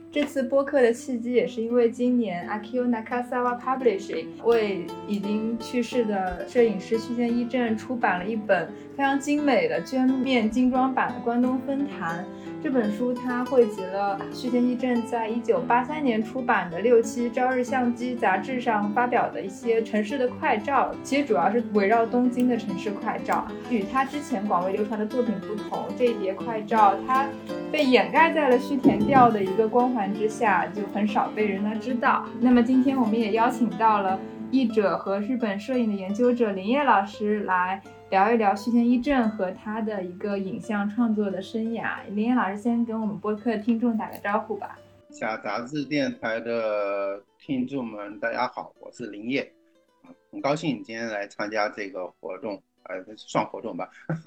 这次播客的契机也是因为今年 Akio Nakasawa Publishing 为已经去世的摄影师须田一正出版了一本非常精美的绢面精装版的关东分坛。这本书它汇集了须田一正在1983年出版的6期朝日相机杂志上发表的一些城市的快照，其实主要是围绕东京的城市快照。与他之前广为流传的作品不同，这一叠快照它被掩盖在了须田调的一个光环之下，就很少被人知道。那么今天我们也邀请到了译者和日本摄影的研究者林烨老师来聊一聊须田一正和他的一个影像创作的生涯。林烨老师先跟我们播客听众打个招呼吧。 小杂志电台的听众们大家好，我是林烨，很高兴今天来参加这个活动，算活动吧。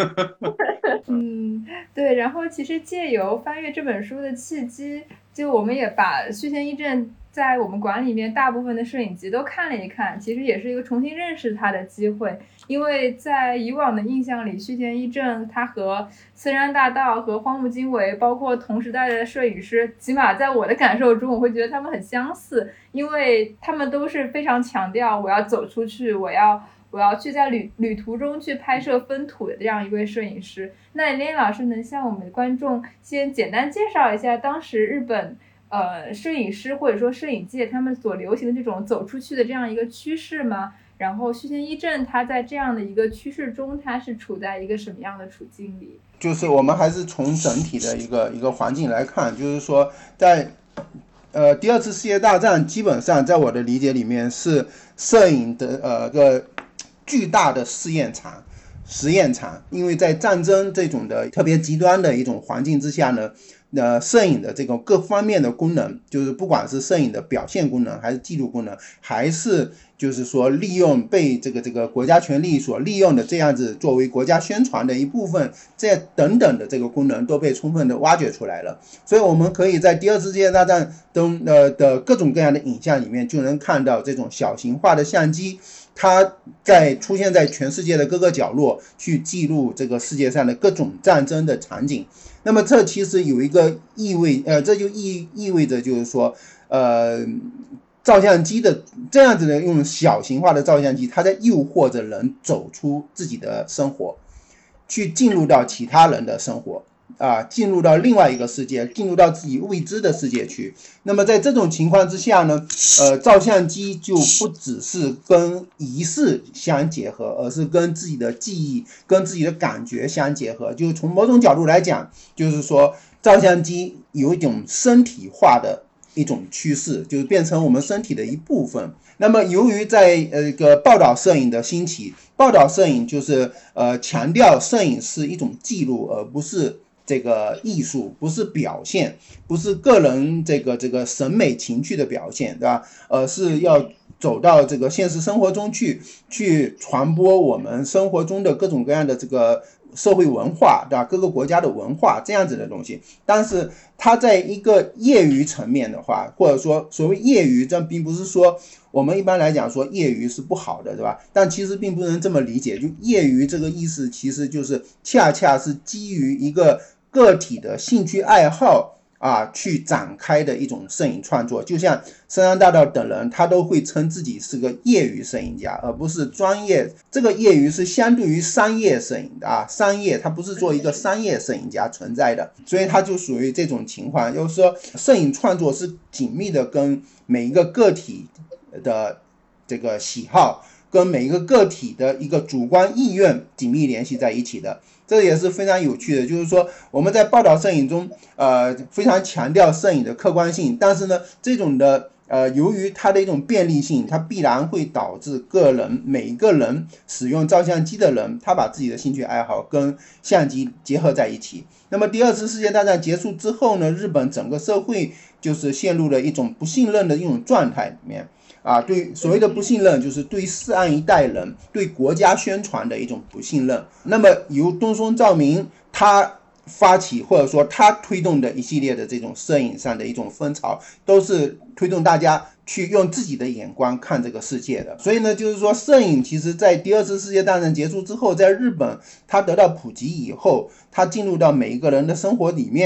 对，然后其实借由翻阅这本书的契机，就我们也把须田一正在我们馆里面大部分的摄影集都看了一看，其实也是一个重新认识他的机会。因为在以往的印象里，须田一正他和森山大道和荒木经惟包括同时代的摄影师，起码在我的感受中我会觉得他们很相似，因为他们都是非常强调我要走出去，我要去在旅途中去拍摄风土的这样一位摄影师。那林烨老师能向我们的观众先简单介绍一下当时日本摄影师或者说摄影界他们所流行的这种走出去的这样一个趋势吗？然后须田一正他在这样的一个趋势中，他是处在一个什么样的处境里？ 就是我们还是从整体的一个环境来看，就是说在第二次世界大战基本上在我的理解里面是摄影的个巨大的实验场，因为在战争这种的特别极端的一种环境之下呢，摄影的这种各方面的功能，就是不管是摄影的表现功能，还是记录功能，还是就是说利用被这个国家权力所利用的这样子作为国家宣传的一部分，这等等的这个功能都被充分的挖掘出来了。所以我们可以在第二次世界大战中的各种各样的影像里面就能看到这种小型化的相机，它出现在全世界的各个角落，去记录这个世界上的各种战争的场景。那么这其实有一个意味，这就意味着就是说，照相机的这样子的用小型化的照相机，它在诱惑着人走出自己的生活，去进入到其他人的生活。进入到另外一个世界，进入到自己未知的世界去。那么在这种情况之下呢，照相机就不只是跟仪式相结合，而是跟自己的记忆、跟自己的感觉相结合。就从某种角度来讲，就是说照相机有一种身体化的一种趋势，就是变成我们身体的一部分。那么由于在报道摄影的兴起，报道摄影就是强调摄影是一种记录，而不是这个艺术，不是表现，不是个人这个审美情趣的表现，对吧？是要走到这个现实生活中去传播我们生活中的各种各样的这个社会文化，对吧？各个国家的文化这样子的东西。但是它在一个业余层面的话，或者说所谓业余，这并不是说我们一般来讲说业余是不好的，对吧？但其实并不能这么理解，就业余这个意思其实就是恰恰是基于一个个体的兴趣爱好去展开的一种摄影创作。就像森山大道等人，他都会称自己是个业余摄影家，而不是专业。这个业余是相对于商业摄影的商业，他不是做一个商业摄影家存在的，所以他就属于这种情况。就是说摄影创作是紧密的跟每一个个体的这个喜好，跟每一个个体的一个主观意愿紧密联系在一起的。这也是非常有趣的，就是说我们在报道摄影中非常强调摄影的客观性，但是呢这种的由于它的一种便利性，它必然会导致每一个人使用照相机的人，他把自己的兴趣爱好跟相机结合在一起。那么第二次世界大战结束之后呢，日本整个社会就是陷入了一种不信任的一种状态里面对所谓的不信任，就是对涉案一代人对国家宣传的一种不信任。那么由东松照明他发起或者说他推动的一系列的这种摄影上的一种风潮，都是推动大家去用自己的眼光看这个世界的。所以呢，就是说摄影其实在第二次世界大战结束之后，在日本它得到普及以后，它进入到每一个人的生活里面，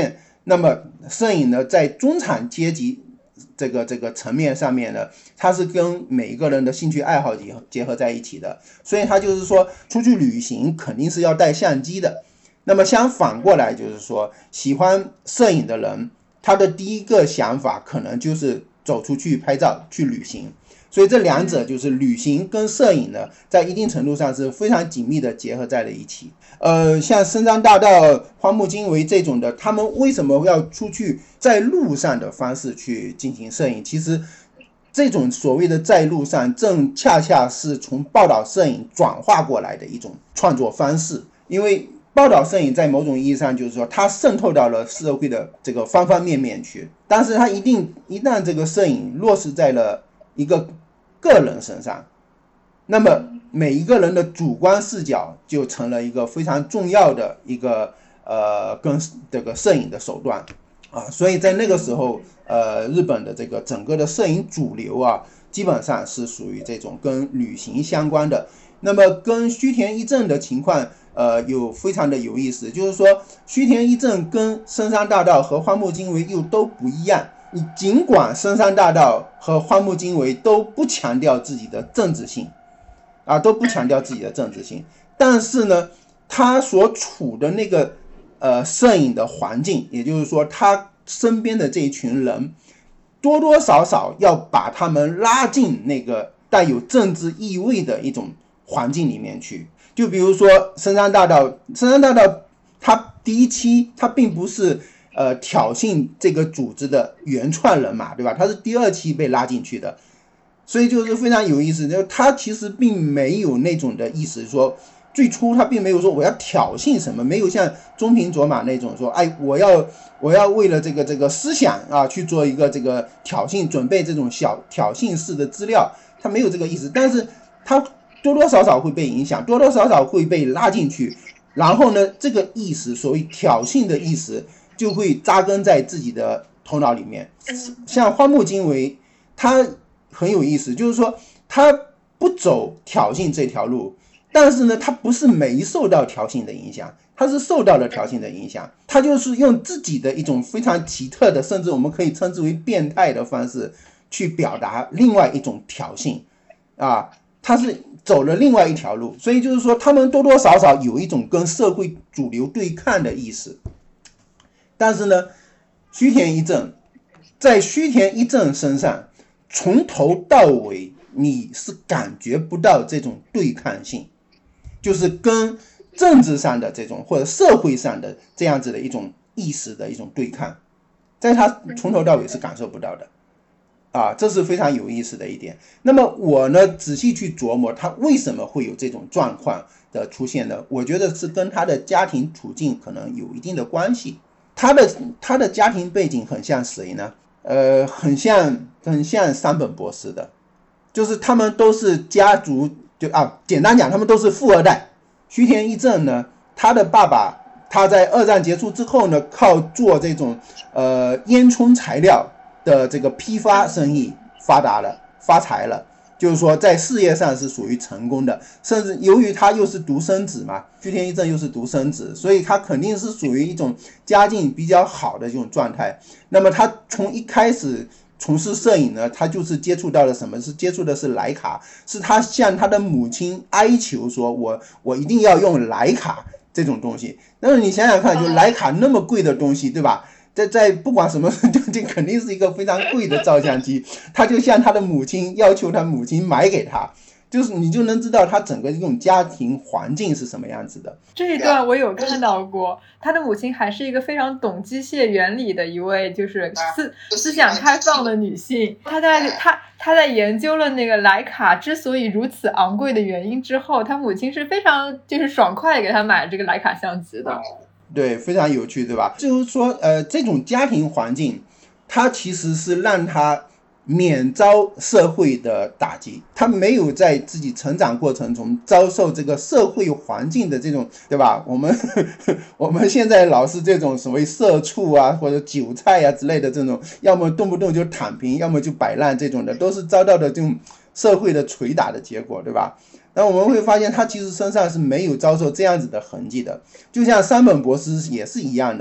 那么摄影呢，在中产阶级这个层面上面呢，它是跟每一个人的兴趣爱好结合在一起的，所以它就是说出去旅行肯定是要带相机的。那么相反过来就是说，喜欢摄影的人，他的第一个想法可能就是走出去拍照去旅行。所以这两者就是旅行跟摄影呢，在一定程度上是非常紧密的结合在了一起。像深山大道、荒木经惟这种的，他们为什么要出去在路上的方式去进行摄影？其实这种所谓的在路上，正恰恰是从报道摄影转化过来的一种创作方式。因为报道摄影在某种意义上就是说，它渗透到了社会的这个方方面面去，但是它一旦这个摄影落实在了一个个人身上，那么每一个人的主观视角就成了一个非常重要的一个跟这个摄影的手段啊。所以在那个时候日本的这个整个的摄影主流啊，基本上是属于这种跟旅行相关的。那么跟须田一正的情况有非常的有意思，就是说须田一正跟深山大道和荒木经惟又都不一样。你尽管深山大道和荒木经惟都不强调自己的政治性啊，都不强调自己的政治性，但是呢，他所处的那个摄影的环境，也就是说他身边的这一群人，多多少少要把他们拉进那个带有政治意味的一种环境里面去。就比如说深山大道他第一期他并不是挑衅这个组织的原创人嘛，对吧？他是第二期被拉进去的，所以就是非常有意思。他其实并没有那种的意思，说最初他并没有说我要挑衅什么，没有像中平卓马那种说，哎，我要为了这个思想啊去做一个这个挑衅，准备这种小挑衅式的资料，他没有这个意思。但是他多多少少会被影响，多多少少会被拉进去，然后呢，这个意识，所谓挑衅的意识，就会扎根在自己的头脑里面。像荒木经惟，他很有意思，就是说他不走挑衅这条路，但是呢，他不是没受到挑衅的影响，他是受到了挑衅的影响。他就是用自己的一种非常奇特的，甚至我们可以称之为变态的方式，去表达另外一种挑衅啊，他是走了另外一条路。所以就是说，他们多多少少有一种跟社会主流对抗的意识。但是呢，在须田一正身上，从头到尾你是感觉不到这种对抗性，就是跟政治上的这种或者社会上的这样子的一种意识的一种对抗，在他从头到尾是感受不到的啊，这是非常有意思的一点。那么我呢，仔细去琢磨他为什么会有这种状况的出现呢？我觉得是跟他的家庭处境可能有一定的关系。他的家庭背景很像谁呢？很像山本博士的，就是他们都是家族，简单讲，他们都是富二代。须田一正呢，他的爸爸他在二战结束之后呢，靠做这种烟囱材料的这个批发生意发财了。就是说在事业上是属于成功的，甚至由于他又是独生子嘛，须田一正又是独生子，所以他肯定是属于一种家境比较好的这种状态。那么他从一开始从事摄影呢，他就是接触到了什么？是接触的是徕卡，是他向他的母亲哀求说，我一定要用徕卡这种东西。那么你想想看，就徕卡那么贵的东西，对吧？在不管什么，就肯定是一个非常贵的照相机，他就向他的母亲要求他母亲买给他，就是你就能知道他整个这种家庭环境是什么样子的。 这一段我有看到过，他的母亲还是一个非常懂机械原理的一位，就是思想开放的女性。他在研究了那个徕卡之所以如此昂贵的原因之后，他母亲是非常就是爽快给他买这个徕卡相机的。 对，非常有趣，对吧？就是说，这种家庭环境，它其实是让他免遭社会的打击，他没有在自己成长过程中遭受这个社会环境的这种，对吧？我们现在老是这种所谓社畜啊，或者韭菜啊之类的这种，要么动不动就躺平，要么就摆烂，这种的都是遭到的这种社会的捶打的结果，对吧？那我们会发现他其实身上是没有遭受这样子的痕迹的，就像山本博士也是一样的，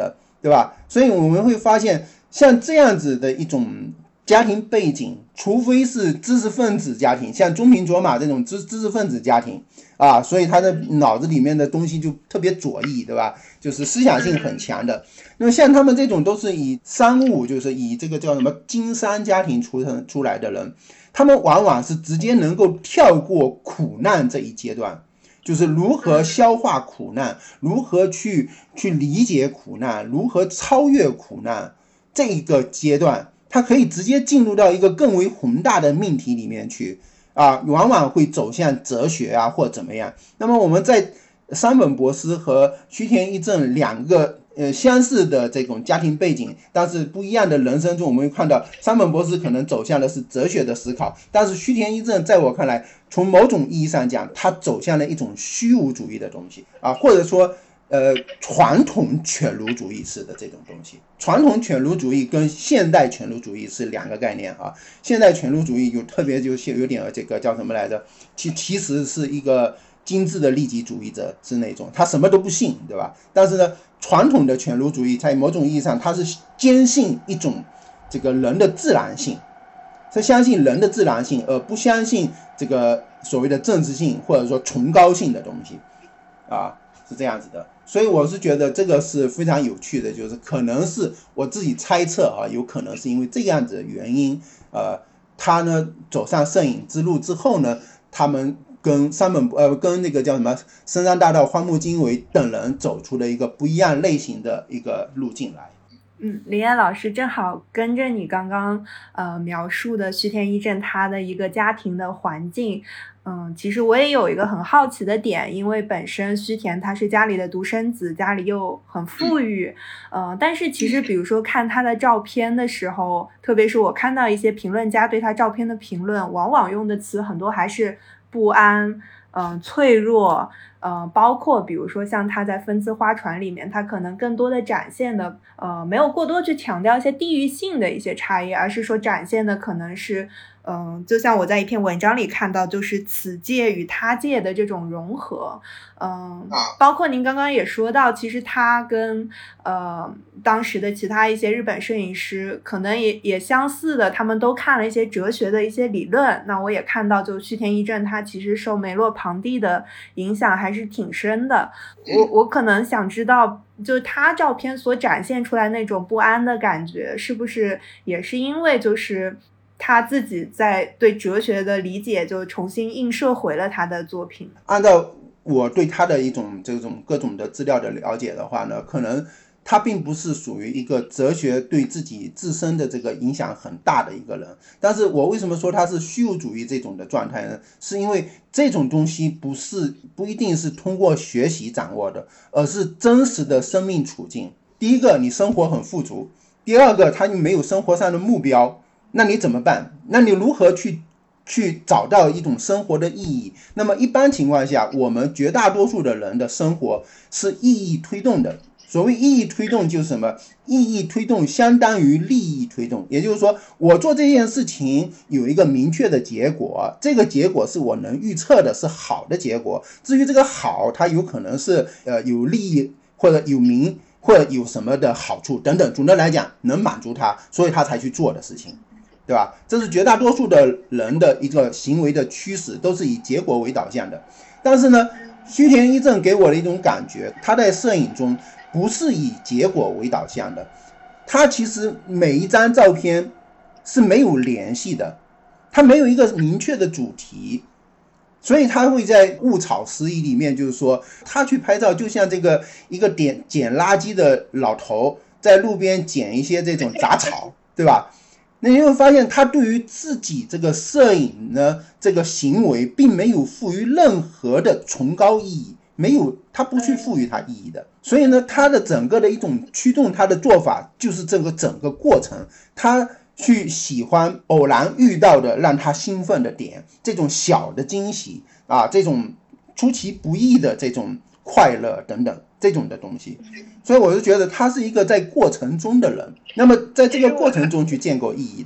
对吧？所以我们会发现，像这样子的一种家庭背景，除非是知识分子家庭，像中平卓马这种知识分子家庭啊，所以他的脑子里面的东西就特别左翼，对吧？就是思想性很强的。那么像他们这种都是以商务，就是以这个叫什么经商家庭出来的人，他们往往是直接能够跳过苦难这一阶段，就是如何消化苦难，如何去理解苦难，如何超越苦难这一个阶段，他可以直接进入到一个更为宏大的命题里面去啊，往往会走向哲学啊或怎么样。那么我们在山本博司和须田一正两个相似的这种家庭背景，但是不一样的人生中，我们会看到山本博司可能走向的是哲学的思考，但是须田一正在我看来，从某种意义上讲，他走向了一种虚无主义的东西啊，或者说传统犬儒主义式的这种东西。传统犬儒主义跟现代犬儒主义是两个概念啊。现代犬儒主义特别就有点这个叫什么来着？其实是一个精致的利己主义者，是那种他什么都不信，对吧？但是呢，传统的犬儒主义在某种意义上，它是坚信一种这个人的自然性，是相信人的自然性，而不相信这个所谓的政治性或者说崇高性的东西啊，是这样子的。所以我是觉得这个是非常有趣的，就是可能是我自己猜测啊，有可能是因为这样子的原因，他呢走上摄影之路之后呢，他们跟跟那个叫什么深山大道荒木经惟等人走出了一个不一样类型的一个路径来。 林岩老师正好跟着你刚刚描述的须田一正他的一个家庭的环境。其实我也有一个很好奇的点，因为本身须田他是家里的独生子，家里又很富裕，但是其实比如说看他的照片的时候，特别是我看到一些评论家对他照片的评论，往往用的词很多还是不安，脆弱，包括比如说像他在分次花船里面，他可能更多的展现的没有过多去强调一些地域性的一些差异，而是说展现的可能是就像我在一篇文章里看到，就是此界与他界的这种融合。包括您刚刚也说到，其实他跟当时的其他一些日本摄影师可能也相似的，他们都看了一些哲学的一些理论。那我也看到，就须田一正他其实受梅洛庞蒂的影响还是挺深的。我可能想知道，就他照片所展现出来那种不安的感觉，是不是也是因为就是他自己在对哲学的理解就重新映射回了他的作品？ 按照我对他的一种这种各种的资料的了解的话呢，可能他并不是属于一个哲学对自己自身的这个影响很大的一个人。但是我为什么说他是虚无主义这种的状态呢？是因为这种东西不一定是通过学习掌握的，而是真实的生命处境。第一个，你生活很富足；第二个，他没有生活上的目标，那你怎么办？那你如何去找到一种生活的意义？那么一般情况下，我们绝大多数的人的生活是意义推动的。所谓意义推动就是什么？意义推动相当于利益推动，也就是说，我做这件事情有一个明确的结果，这个结果是我能预测的，是好的结果。至于这个好，它有可能是有利益或者有名或者有什么的好处等等，总的来讲能满足他，所以他才去做的事情，对吧？这是绝大多数的人的一个行为的趋势，都是以结果为导向的。但是呢，须田一正给我的一种感觉，他在摄影中不是以结果为导向的，他其实每一张照片是没有联系的，他没有一个明确的主题，所以他会在物草拾遗里面，就是说他去拍照就像这个一个捡垃圾的老头在路边捡一些这种杂草，对吧？那你会发现他对于自己这个摄影呢这个行为并没有赋予任何的崇高意义，没有，他不去赋予它意义的。所以呢，他的整个的一种驱动他的做法就是这个整个过程，他去喜欢偶然遇到的让他兴奋的点，这种小的惊喜啊，这种出其不意的这种快乐等等这种的东西。所以我就觉得他是一个在过程中的人，那么在这个过程中去建构意义的。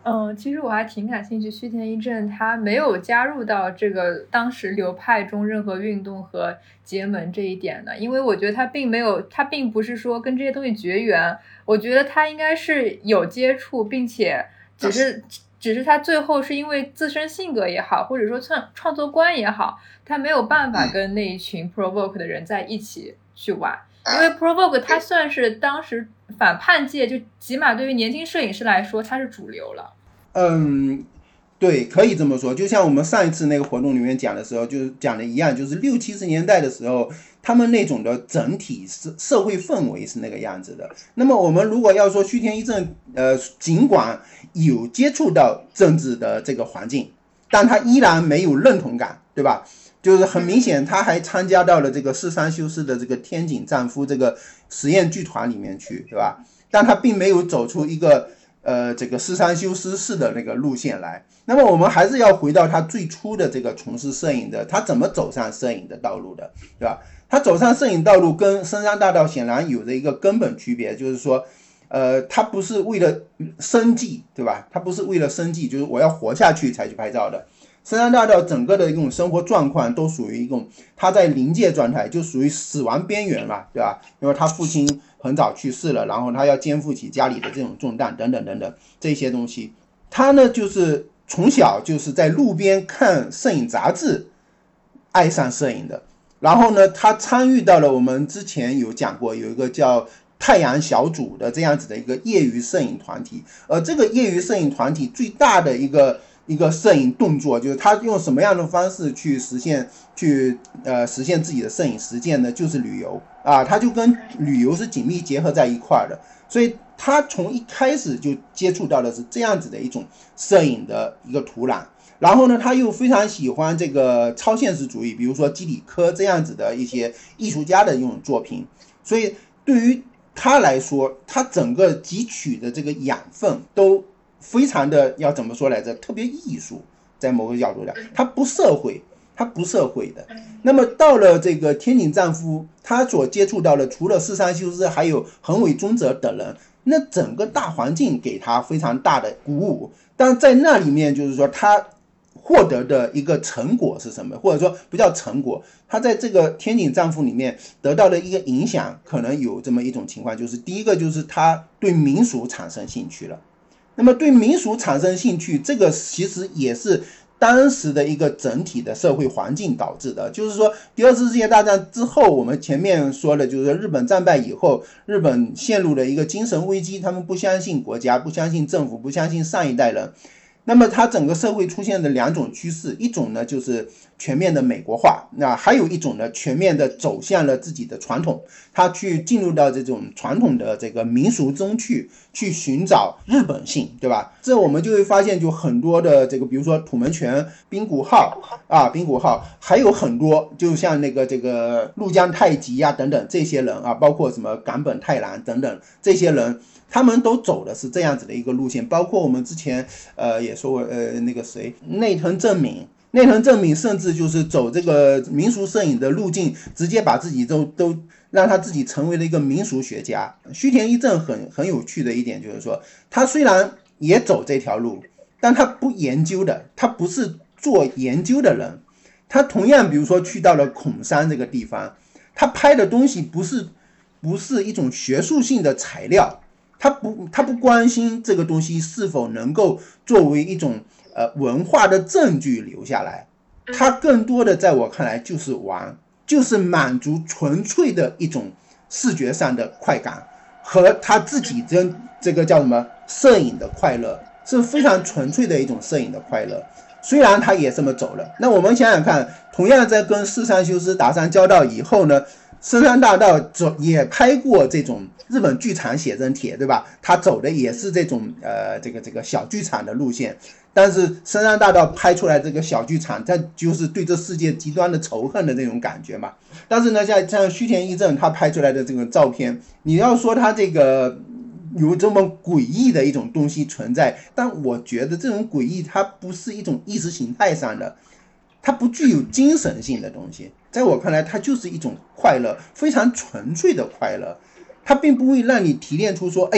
其实我还挺感兴趣，须田一正他没有加入到这个当时流派中任何运动和结盟这一点的，因为我觉得他并不是说跟这些东西绝缘，我觉得他应该是有接触，并且只是他最后是因为自身性格也好，或者说创作观也好，他没有办法跟那一群 Provoke 的人在一起去玩。因为 Provoke 它算是当时反叛界，就起码对于年轻摄影师来说，它是主流了。 对，可以这么说。就像我们上一次那个活动里面讲的时候，就是讲的一样，就是60、70年代的时候，他们那种的整体社会氛围是那个样子的。那么我们如果要说须田一正，尽管有接触到政治的这个环境，但他依然没有认同感，对吧？就是很明显，他还参加到了这个四山修斯的这个天井丈夫这个实验剧团里面去，对吧？但他并没有走出一个这个四山修斯式的那个路线来。那么我们还是要回到他最初的这个从事摄影的，他怎么走上摄影的道路的，对吧？他走上摄影道路跟深山大道显然有着一个根本区别，就是说，他不是为了生计，对吧？他不是为了生计，就是我要活下去才去拍照的。深山大道整个的一种生活状况都属于一种他在临界状态，就属于死亡边缘嘛，对吧？因为他父亲很早去世了，然后他要肩负起家里的这种重担等等等等这些东西。他呢就是从小就是在路边看摄影杂志爱上摄影的，然后呢他参与到了我们之前有讲过有一个叫太阳小组的这样子的一个业余摄影团体，这个业余摄影团体最大的一个摄影动作，就是他用什么样的方式去实现自己的摄影实践呢？就是旅游啊，他就跟旅游是紧密结合在一块的，所以他从一开始就接触到的是这样子的一种摄影的一个土壤。然后呢，他又非常喜欢这个超现实主义，比如说基里科这样子的一些艺术家的一种作品，所以对于他来说，他整个汲取的这个养分都非常的要怎么说来着？特别艺术，在某个角度讲，他不社会的。那么到了这个天井丈夫，他所接触到的除了四山修斯，还有横尾忠则等人，那整个大环境给他非常大的鼓舞。但在那里面，就是说他获得的一个成果是什么？或者说不叫成果，他在这个天井丈夫里面得到的一个影响，可能有这么一种情况，就是第一个就是他对民俗产生兴趣了。那么对民俗产生兴趣，这个其实也是当时的一个整体的社会环境导致的。就是说第二次世界大战之后，我们前面说的就是说日本战败以后，日本陷入了一个精神危机，他们不相信国家，不相信政府，不相信上一代人。那么它整个社会出现的两种趋势，一种呢就是全面的美国化，那还有一种呢全面的走向了自己的传统，它去进入到这种传统的这个民俗中去寻找日本性，对吧？这我们就会发现，就很多的这个，比如说土门泉、滨谷浩，还有很多，就像那个这个陆江太吉啊等等这些人啊，包括什么冈本太郎等等这些人。他们都走的是这样子的一个路线，包括我们之前也说过那个谁内藤正敏甚至就是走这个民俗摄影的路径，直接把自己都让他自己成为了一个民俗学家。须田一正很有趣的一点就是说，他虽然也走这条路，但他不研究的，他不是做研究的人。他同样比如说去到了孔山这个地方，他拍的东西不是一种学术性的材料。他不关心这个东西是否能够作为一种文化的证据留下来，他更多的在我看来就是玩，就是满足纯粹的一种视觉上的快感和他自己这个叫什么摄影的快乐，是非常纯粹的一种摄影的快乐。虽然他也这么走了，那我们想想看，同样在跟四山修斯打上交道以后呢，深山大道也拍过这种日本剧场写真帖，对吧？他走的也是这种这个小剧场的路线，但是深山大道拍出来这个小剧场，它就是对这世界极端的仇恨的那种感觉嘛。但是呢，像须田一正他拍出来的这个照片，你要说他这个有这么诡异的一种东西存在，但我觉得这种诡异它不是一种意识形态上的，它不具有精神性的东西。在我看来，它就是一种快乐，非常纯粹的快乐。它并不会让你提炼出说，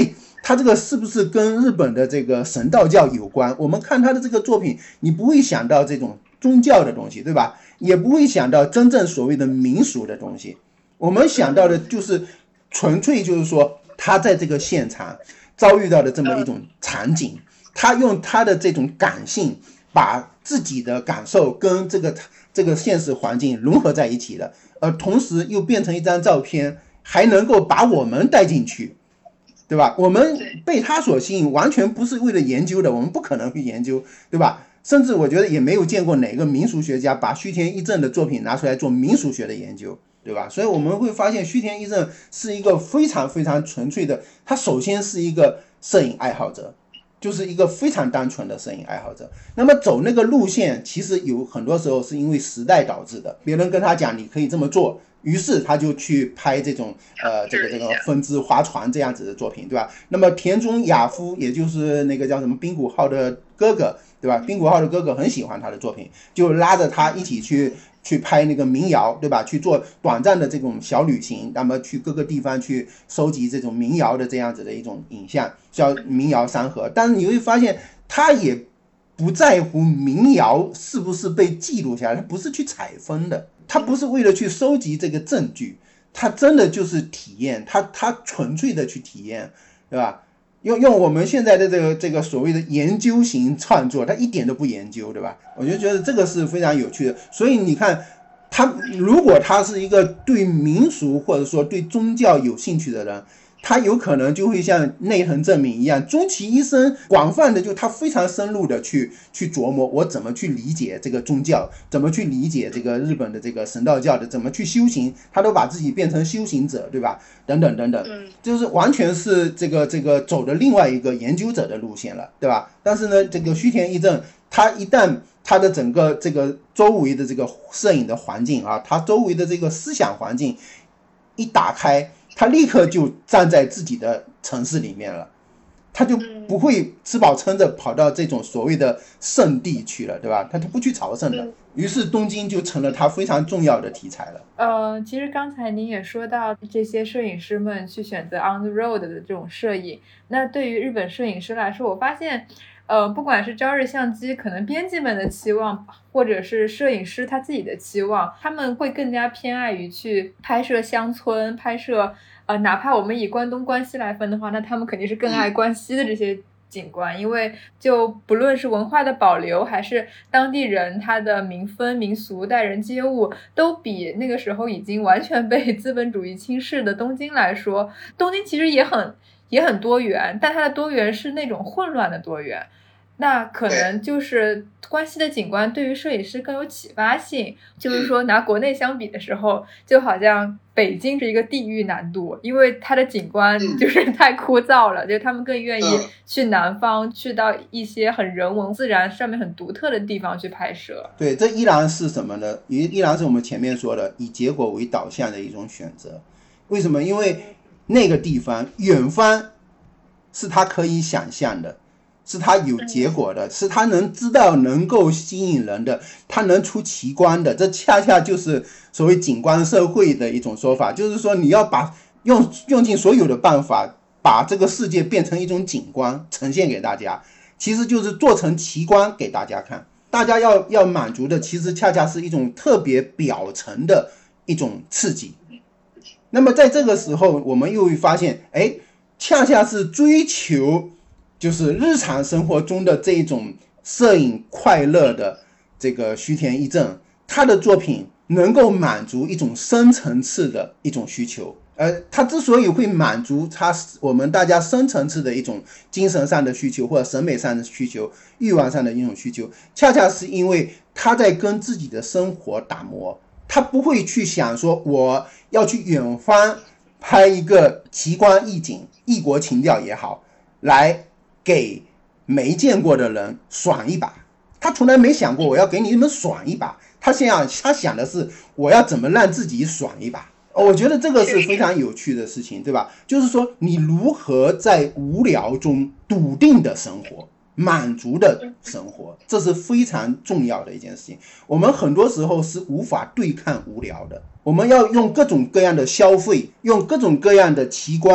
他这个是不是跟日本的这个神道教有关？我们看他的这个作品，你不会想到这种宗教的东西，对吧？也不会想到真正所谓的民俗的东西，我们想到的就是纯粹就是说他在这个现场遭遇到的这么一种场景，他用他的这种感性把自己的感受跟这个现实环境融合在一起的，同时又变成一张照片，还能够把我们带进去，对吧？我们被他所吸引，完全不是为了研究的，我们不可能去研究，对吧？甚至我觉得也没有见过哪个民俗学家把须田一正的作品拿出来做民俗学的研究，对吧？所以我们会发现须田一正是一个非常非常纯粹的，他首先是一个摄影爱好者，就是一个非常单纯的摄影爱好者。那么走那个路线，其实有很多时候是因为时代导致的，别人跟他讲你可以这么做，于是他就去拍这种这个分支划船这样子的作品，对吧？那么田中亚夫，也就是那个叫什么滨谷浩的哥哥，对吧？滨谷浩的哥哥很喜欢他的作品，就拉着他一起去拍那个民谣，对吧？去做短暂的这种小旅行，那么去各个地方去收集这种民谣的这样子的一种影像，叫民谣山河。但是你会发现，他也不在乎民谣是不是被记录下来，他不是去采风的，他不是为了去收集这个证据，他真的就是体验，他纯粹的去体验，对吧？用我们现在的这个所谓的研究型创作，他一点都不研究，对吧？我就觉得这个是非常有趣的。所以你看，如果他是一个对民俗或者说对宗教有兴趣的人，他有可能就会像内藤正明一样，终其一生广泛的他非常深入的去琢磨我怎么去理解这个宗教，怎么去理解这个日本的这个神道教的，怎么去修行，他都把自己变成修行者，对吧？等等等等，就是完全是这个走的另外一个研究者的路线了，对吧？但是呢，这个须田一正他一旦他的整个这个周围的这个摄影的环境啊，他周围的这个思想环境一打开，他立刻就站在自己的城市里面了，他就不会吃饱撑着跑到这种所谓的圣地去了，对吧？他就不去朝圣了，于是东京就成了他非常重要的题材了。 其实刚才您也说到这些摄影师们去选择 on the road 的这种摄影，那对于日本摄影师来说，我发现不管是朝日相机可能编辑们的期望，或者是摄影师他自己的期望，他们会更加偏爱于去拍摄乡村，拍摄哪怕我们以关东关西来分的话，那他们肯定是更爱关西的这些景观，因为就不论是文化的保留，还是当地人他的民风民俗待人接物，都比那个时候已经完全被资本主义侵蚀的东京来说，东京其实也很多元，但它的多元是那种混乱的多元。那可能就是关西的景观对于摄影师更有启发性，就是说拿国内相比的时候，就好像北京是一个地域难度，因为它的景观就是太枯燥了，就他们更愿意去南方，去到一些很人文自然上面很独特的地方去拍摄。 对，这依然是什么呢？依然是我们前面说的以结果为导向的一种选择。为什么？因为那个地方远方是他可以想象的，是他有结果的，是他能知道能够吸引人的，他能出奇观的，这恰恰就是所谓景观社会的一种说法，就是说你要用尽所有的办法把这个世界变成一种景观呈现给大家，其实就是做成奇观给大家看。大家要满足的其实恰恰是一种特别表层的一种刺激。那么在这个时候我们又会发现，恰恰是追求就是日常生活中的这种摄影快乐的这个须田一正，他的作品能够满足一种深层次的一种需求。他之所以会满足我们大家深层次的一种精神上的需求，或者审美上的需求，欲望上的一种需求，恰恰是因为他在跟自己的生活打磨，他不会去想说我要去远方拍一个奇观异景，异国情调也好，来给没见过的人爽一把。他从来没想过我要给你们爽一把，他想的是我要怎么让自己爽一把。我觉得这个是非常有趣的事情，对吧？就是说你如何在无聊中笃定的生活，满足的生活，这是非常重要的一件事情。我们很多时候是无法对抗无聊的，我们要用各种各样的消费，用各种各样的奇观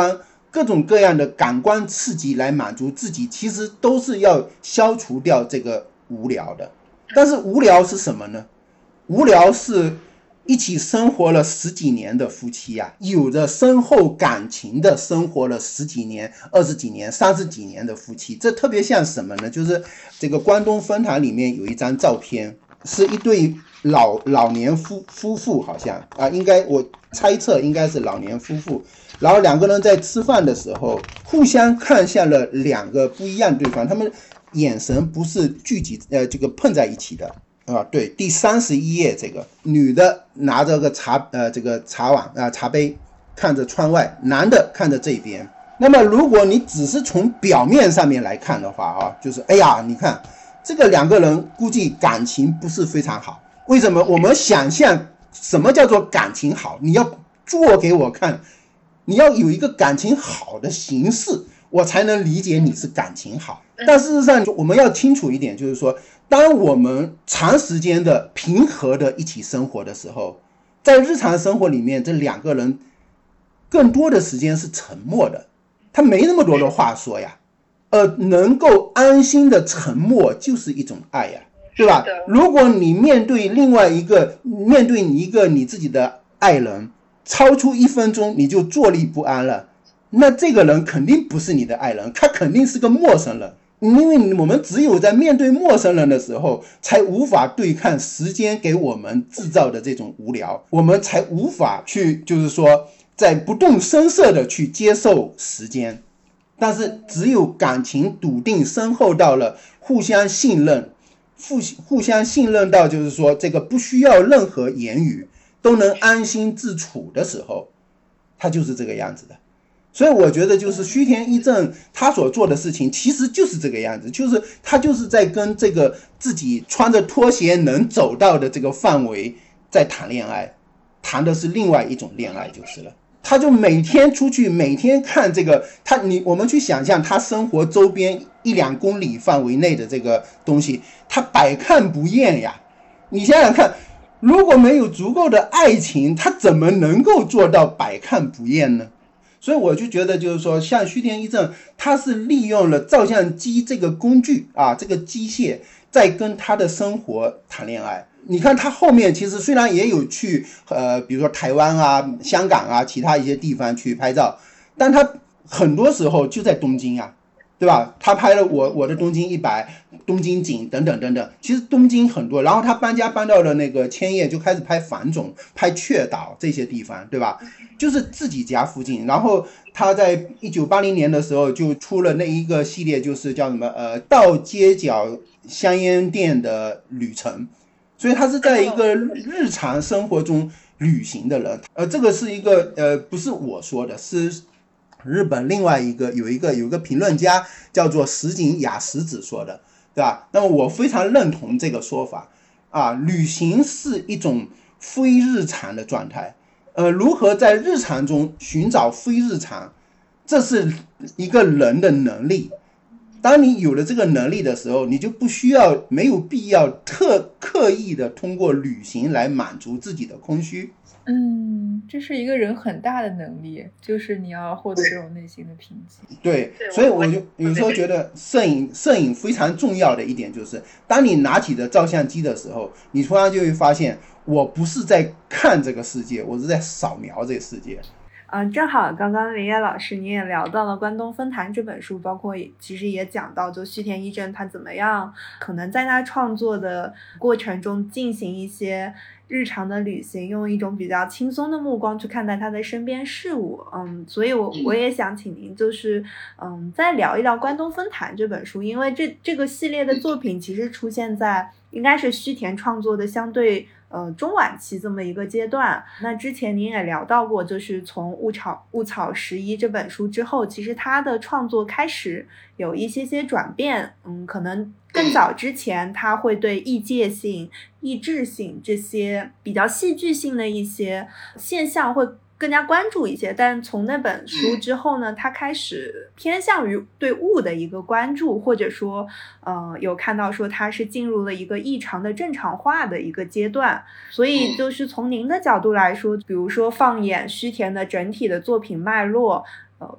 各种各样的感官刺激来满足自己，其实都是要消除掉这个无聊的。但是无聊是什么呢？无聊是一起生活了10几年的夫妻啊，有着深厚感情的生活了10几年、20几年、30几年的夫妻，这特别像什么呢？就是这个关东分坛里面有一张照片，是一对老年夫妇，好像啊，应该我猜测应该是老年夫妇。然后2个人在吃饭的时候，互相看向了2个不一样对方，他们眼神不是这个碰在一起的。对，第31页，这个女的拿着个这个茶碗茶杯，看着窗外，男的看着这边。那么如果你只是从表面上面来看的话就是哎呀，你看这个2个人估计感情不是非常好。为什么？我们想象什么叫做感情好，你要做给我看，你要有一个感情好的形式，我才能理解你是感情好。但事实上我们要清楚一点，就是说当我们长时间的平和的一起生活的时候，在日常生活里面，这2个人更多的时间是沉默的，他没那么多的话说呀。能够安心的沉默就是一种爱呀，对吧？如果你面对一个你自己的爱人，超出1分钟你就坐立不安了，那这个人肯定不是你的爱人，他肯定是个陌生人。因为我们只有在面对陌生人的时候，才无法对抗时间给我们制造的这种无聊，我们才无法去就是说在不动声色的去接受时间。但是只有感情笃定深厚到了互相信任到就是说这个不需要任何言语都能安心自处的时候，他就是这个样子的。所以我觉得就是须田一正他所做的事情其实就是这个样子，就是他就是在跟这个自己穿着拖鞋能走到的这个范围在谈恋爱，谈的是另外一种恋爱就是了。他就每天出去，每天看这个我们去想象他生活周边1-2公里范围内的这个东西，他百看不厌呀。你想想看，如果没有足够的爱情，他怎么能够做到百看不厌呢？所以我就觉得就是说像须田一正，他是利用了照相机这个工具这个机械在跟他的生活谈恋爱。你看他后面其实虽然也有去比如说台湾香港其他一些地方去拍照，但他很多时候就在东京对吧？他拍了我的东京100、东京景等等等等，其实东京很多。然后他搬到了那个千叶，就开始拍繁种、拍雀岛这些地方，对吧？就是自己家附近。然后他在1980年的时候就出了那一个系列，就是叫什么到街角香烟店的旅程。所以他是在一个日常生活中旅行的人。这个是一个不是我说的，是日本另外有一个评论家叫做石井雅实子说的，对吧？那么我非常认同这个说法旅行是一种非日常的状态。如何在日常中寻找非日常，这是一个人的能力。当你有了这个能力的时候，你就没有必要刻意的通过旅行来满足自己的空虚。 这是一个人很大的能力，就是你要获得这种内心的平静。 对，所以我就有时候觉得摄影非常重要的一点就是，当你拿起的照相机的时候，你突然就会发现，我不是在看这个世界，我是在扫描这个世界。 正好刚刚林烨老师你也聊到了《关东分坛》这本书，包括其实也讲到就须田一正他怎么样可能在他创作的过程中进行一些日常的旅行，用一种比较轻松的目光去看待他的身边事物。所以我也想请您就是再聊一聊《关东分坛》这本书，因为这个系列的作品其实出现在应该是须田创作的相对中晚期这么一个阶段。那之前您也聊到过，就是从雾草11这本书之后，其实他的创作开始有一些转变。可能更早之前他会对异界性、异质性这些比较戏剧性的一些现象会更加关注一些，但从那本书之后呢，他开始偏向于对物的一个关注，或者说有看到说他是进入了一个异常的正常化的一个阶段。所以就是从您的角度来说，比如说放眼须田的整体的作品脉络，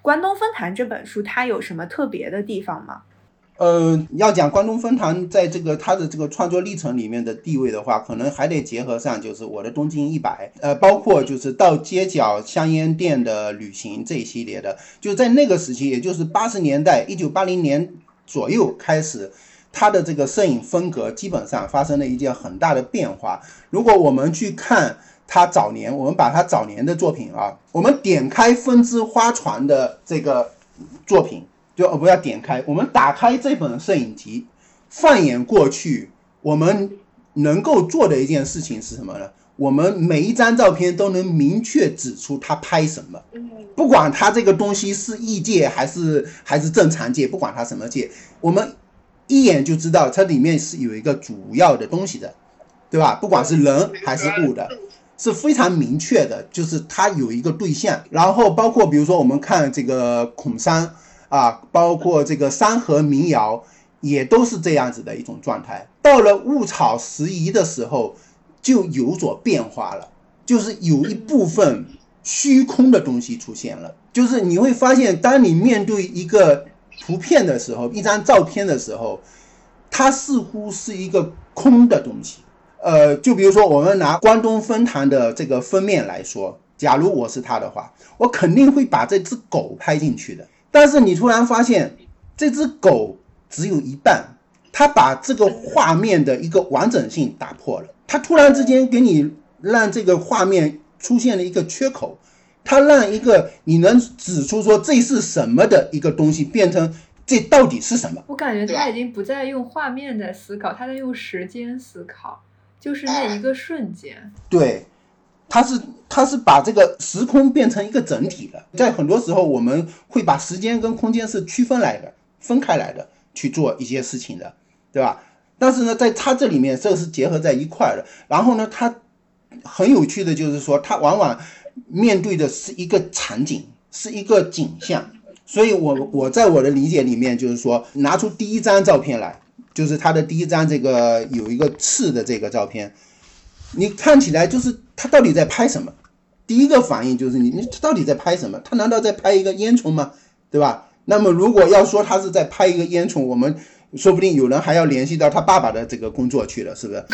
关东风谈这本书它有什么特别的地方吗？ 要讲关东风谈在他的这个创作历程里面的地位的话，可能还得结合上就是我的东京100，包括就是到街角香烟店的旅行这一系列的，就在那个时期，也就是80年代1980年左右开始，他的这个摄影风格基本上发生了一件很大的变化。如果我们去看他早年，我们把他早年的作品啊，我们点开风之花船的这个作品。就不要点开，我们打开这本摄影集，放眼过去，我们能够做的一件事情是什么呢？我们每一张照片都能明确指出他拍什么，不管他这个东西是异界还是正常界，不管他什么界，我们一眼就知道它里面是有一个主要的东西的，对吧？不管是人还是物的，是非常明确的，就是它有一个对象。然后包括比如说我们看这个孔山啊，包括这个山河民谣也都是这样子的一种状态。到了物草拾遗的时候就有所变化了，就是有一部分虚空的东西出现了，就是你会发现当你面对一个图片的时候，一张照片的时候，它似乎是一个空的东西。就比如说我们拿关东风谈的这个封面来说，假如我是他的话，我肯定会把这只狗拍进去的。但是你突然发现这只狗只有一半，它把这个画面的一个完整性打破了，它突然之间给你让这个画面出现了一个缺口，它让一个你能指出说这是什么的一个东西变成这到底是什么。 我感觉他已经不再用画面在思考，他在用时间思考，就是那一个瞬间。 对，它是把这个时空变成一个整体了。在很多时候我们会把时间跟空间是区分来的，分开来的去做一些事情的，对吧？但是呢在它这里面这是结合在一块的。然后呢它很有趣的就是说它往往面对的是一个场景，是一个景象。所以我在我的理解里面就是说，拿出第一张照片来，就是他的第一张这个有一个刺的这个照片，你看起来就是他到底在拍什么？第一个反应就是你到底在拍什么？他难道在拍一个烟囱吗？对吧？那么如果要说他是在拍一个烟囱，我们说不定有人还要联系到他爸爸的这个工作去了，是不是？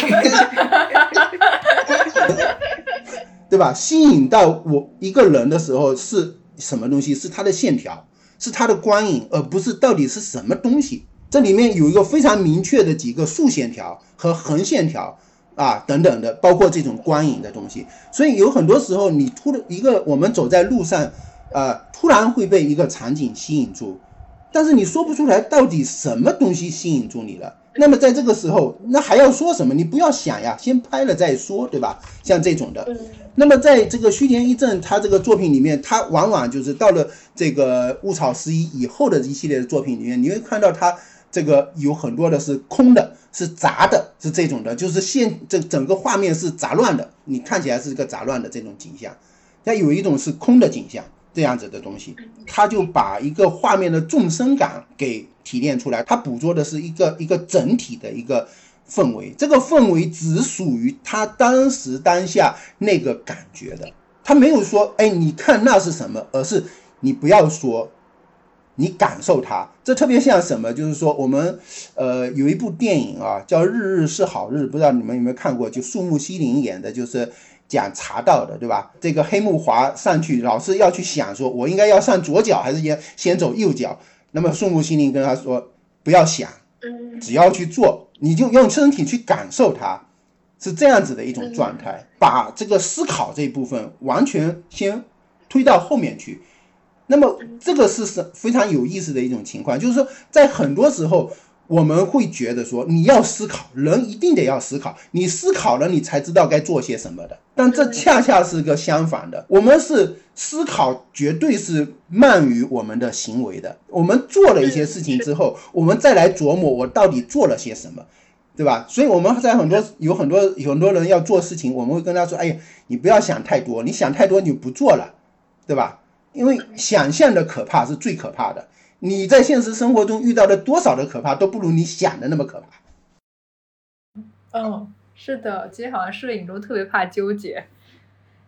对吧？吸引到我一个人的时候是什么东西？是他的线条，是他的光影，而不是到底是什么东西。这里面有一个非常明确的几个竖线条和横线条啊等等的，包括这种光影的东西。所以有很多时候你我们走在路上突然会被一个场景吸引住，但是你说不出来到底什么东西吸引住你了。那么在这个时候那还要说什么？你不要想呀，先拍了再说，对吧？像这种的。那么在这个须田一正他这个作品里面，他往往就是到了这个物草拾遗以后的一系列的作品里面，你会看到他这个有很多的是空的，是杂的，是这种的，就是整个画面是杂乱的，你看起来是一个杂乱的这种景象。那有一种是空的景象，这样子的东西，他就把一个画面的纵深感给提炼出来，他捕捉的是一个整体的一个氛围，这个氛围只属于他当时当下那个感觉的，他没有说哎你看那是什么，而是你不要说，你感受它。这特别像什么？就是说我们有一部电影啊叫《日日是好日》，不知道你们有没有看过，就树木希林演的，就是讲茶道的，对吧？这个黑木华上去老是要去想说我应该要上左脚还是先走右脚，那么树木希林跟他说不要想，只要去做，你就用身体去感受它，是这样子的一种状态，把这个思考这一部分完全先推到后面去。那么这个是非常有意思的一种情况，就是说在很多时候我们会觉得说你要思考，人一定得要思考，你思考了你才知道该做些什么的，但这恰恰是个相反的，我们是思考绝对是慢于我们的行为的，我们做了一些事情之后，我们再来琢磨我到底做了些什么，对吧？所以我们在有很多人要做事情，我们会跟他说，哎呀，你不要想太多，你想太多你就不做了，对吧？因为想象的可怕是最可怕的，你在现实生活中遇到的多少的可怕都不如你想的那么可怕。 是的，其实好像摄影中特别怕纠结，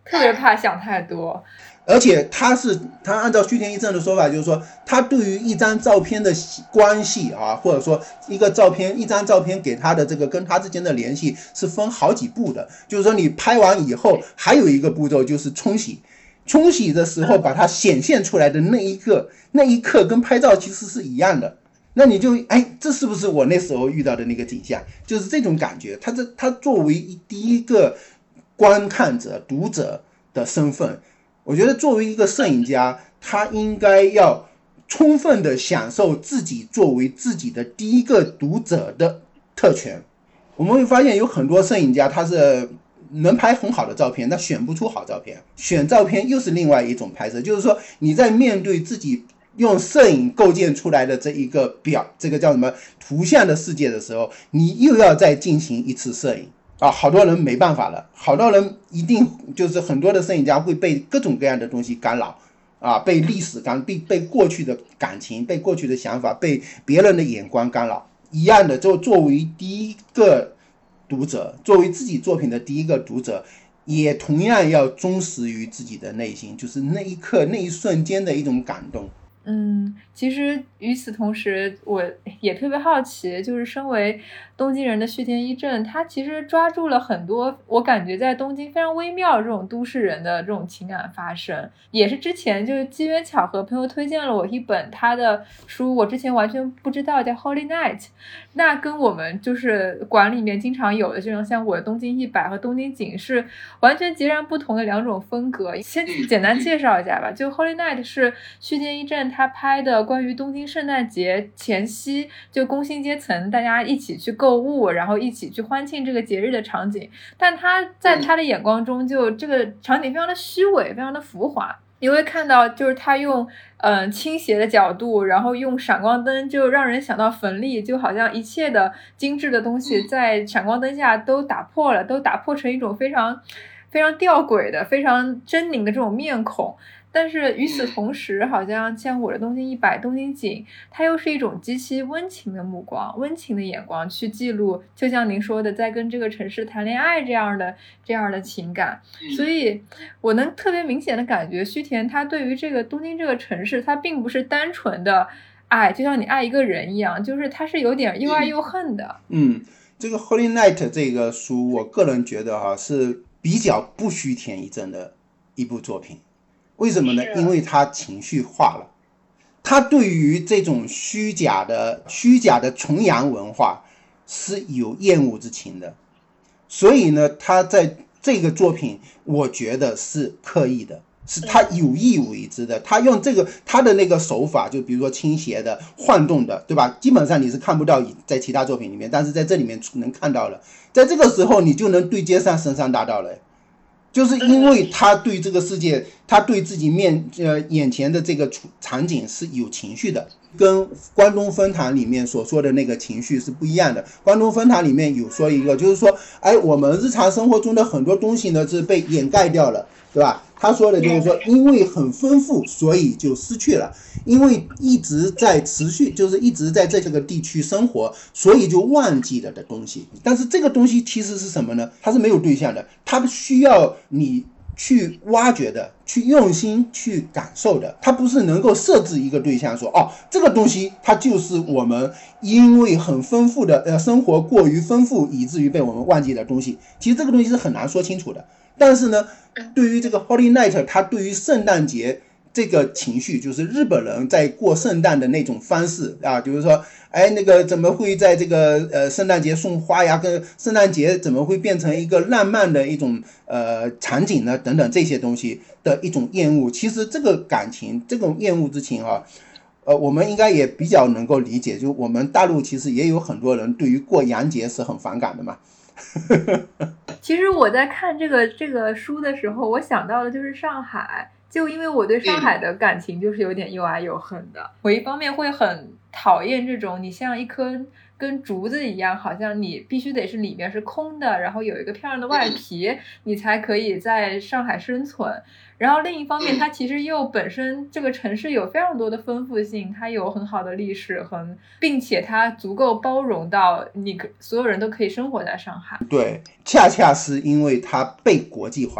特别怕想太多。 而且他按照须田一正的说法，就是说他对于一张照片的关系啊，或者说一张照片给他的这个跟他之间的联系是分好几步的。就是说你拍完以后还有一个步骤就是冲洗的时候把它显现出来的那一刻跟拍照其实是一样的。那你就这是不是我那时候遇到的那个景象？就是这种感觉。他作为第一个观看者读者的身份，我觉得作为一个摄影家，他应该要充分的享受自己作为自己的第一个读者的特权。我们会发现有很多摄影家他是能拍很好的照片，但选不出好照片。选照片又是另外一种拍摄，就是说你在面对自己用摄影构建出来的这一个这个叫什么图像的世界的时候，你又要再进行一次摄影。好多人没办法了，好多人一定就是很多的摄影家会被各种各样的东西干扰被历史被过去的感情，被过去的想法，被别人的眼光干扰。一样的，就作为第一个读者，作为自己作品的第一个读者，也同样要忠实于自己的内心，就是那一刻那一瞬间的一种感动。 其实与此同时，我也特别好奇，就是身为东京人的须田一正，他其实抓住了很多我感觉在东京非常微妙这种都市人的这种情感发生。也是之前就是机缘巧合，朋友推荐了我一本他的书，我之前完全不知道，叫 Holy Night。 那跟我们就是馆里面经常有的这种像我的东京100和东京景是完全截然不同的两种风格。先简单介绍一下吧。就 Holy Night 是须田一正他拍的关于东京圣诞节前夕，就工薪阶层大家一起去购物，然后一起去欢庆这个节日的场景。但他在他的眼光中，就这个场景非常的虚伪，非常的浮华。你会看到就是他用倾斜的角度，然后用闪光灯，就让人想到焚力，就好像一切的精致的东西在闪光灯下都打破了，都打破成一种非常非常吊诡的非常狰狞的这种面孔。但是与此同时，好像像我的东京100东京景，它又是一种极其温情的目光，温情的眼光去记录，就像您说的在跟这个城市谈恋爱这样的情感。所以我能特别明显的感觉须田他对于这个东京这个城市，他并不是单纯的爱，就像你爱一个人一样，就是他是有点又爱又恨的。 这个 Holy Night 这个书，我个人觉得是比较不须田一正的一部作品。为什么呢？因为他情绪化了，他对于这种虚假的崇洋文化是有厌恶之情的。所以呢，他在这个作品我觉得是刻意的，是他有意为之的。他用他的那个手法，就比如说倾斜的、晃动的，对吧？基本上你是看不到在其他作品里面，但是在这里面能看到了。在这个时候你就能对接上神山大道了。就是因为他对这个世界，他对自己眼前的这个场景是有情绪的，跟关东分堂里面所说的那个情绪是不一样的。关东分堂里面有说一个，就是说我们日常生活中的很多东西呢是被掩盖掉了，对吧？他说的就是说，因为很丰富，所以就失去了；因为一直在持续，就是一直在这个地区生活，所以就忘记了的东西。但是这个东西其实是什么呢？它是没有对象的，它需要你去挖掘的，去用心去感受的。它不是能够设置一个对象说，这个东西它就是我们因为很丰富的生活过于丰富，以至于被我们忘记的东西。其实这个东西是很难说清楚的。但是呢，对于这个 Holy Night， 它对于圣诞节这个情绪，就是日本人在过圣诞的那种方式比如说那个怎么会在这个圣诞节送花呀，跟圣诞节怎么会变成一个浪漫的一种场景呢，等等这些东西的一种厌恶。其实这个感情，这种厌恶之情我们应该也比较能够理解，就我们大陆其实也有很多人对于过洋节是很反感的嘛。 其实我在看这个书的时候，我想到的就是上海，就因为我对上海的感情就是有点又爱又恨的。我一方面会很讨厌这种你像一颗跟竹子一样，好像你必须得是里面是空的，然后有一个漂亮的外皮，你才可以在上海生存。然后另一方面，它其实又本身这个城市有非常多的丰富性，它有很好的历史并且它足够包容到你所有人都可以生活在上海。 对，恰恰是因为它被国际化了。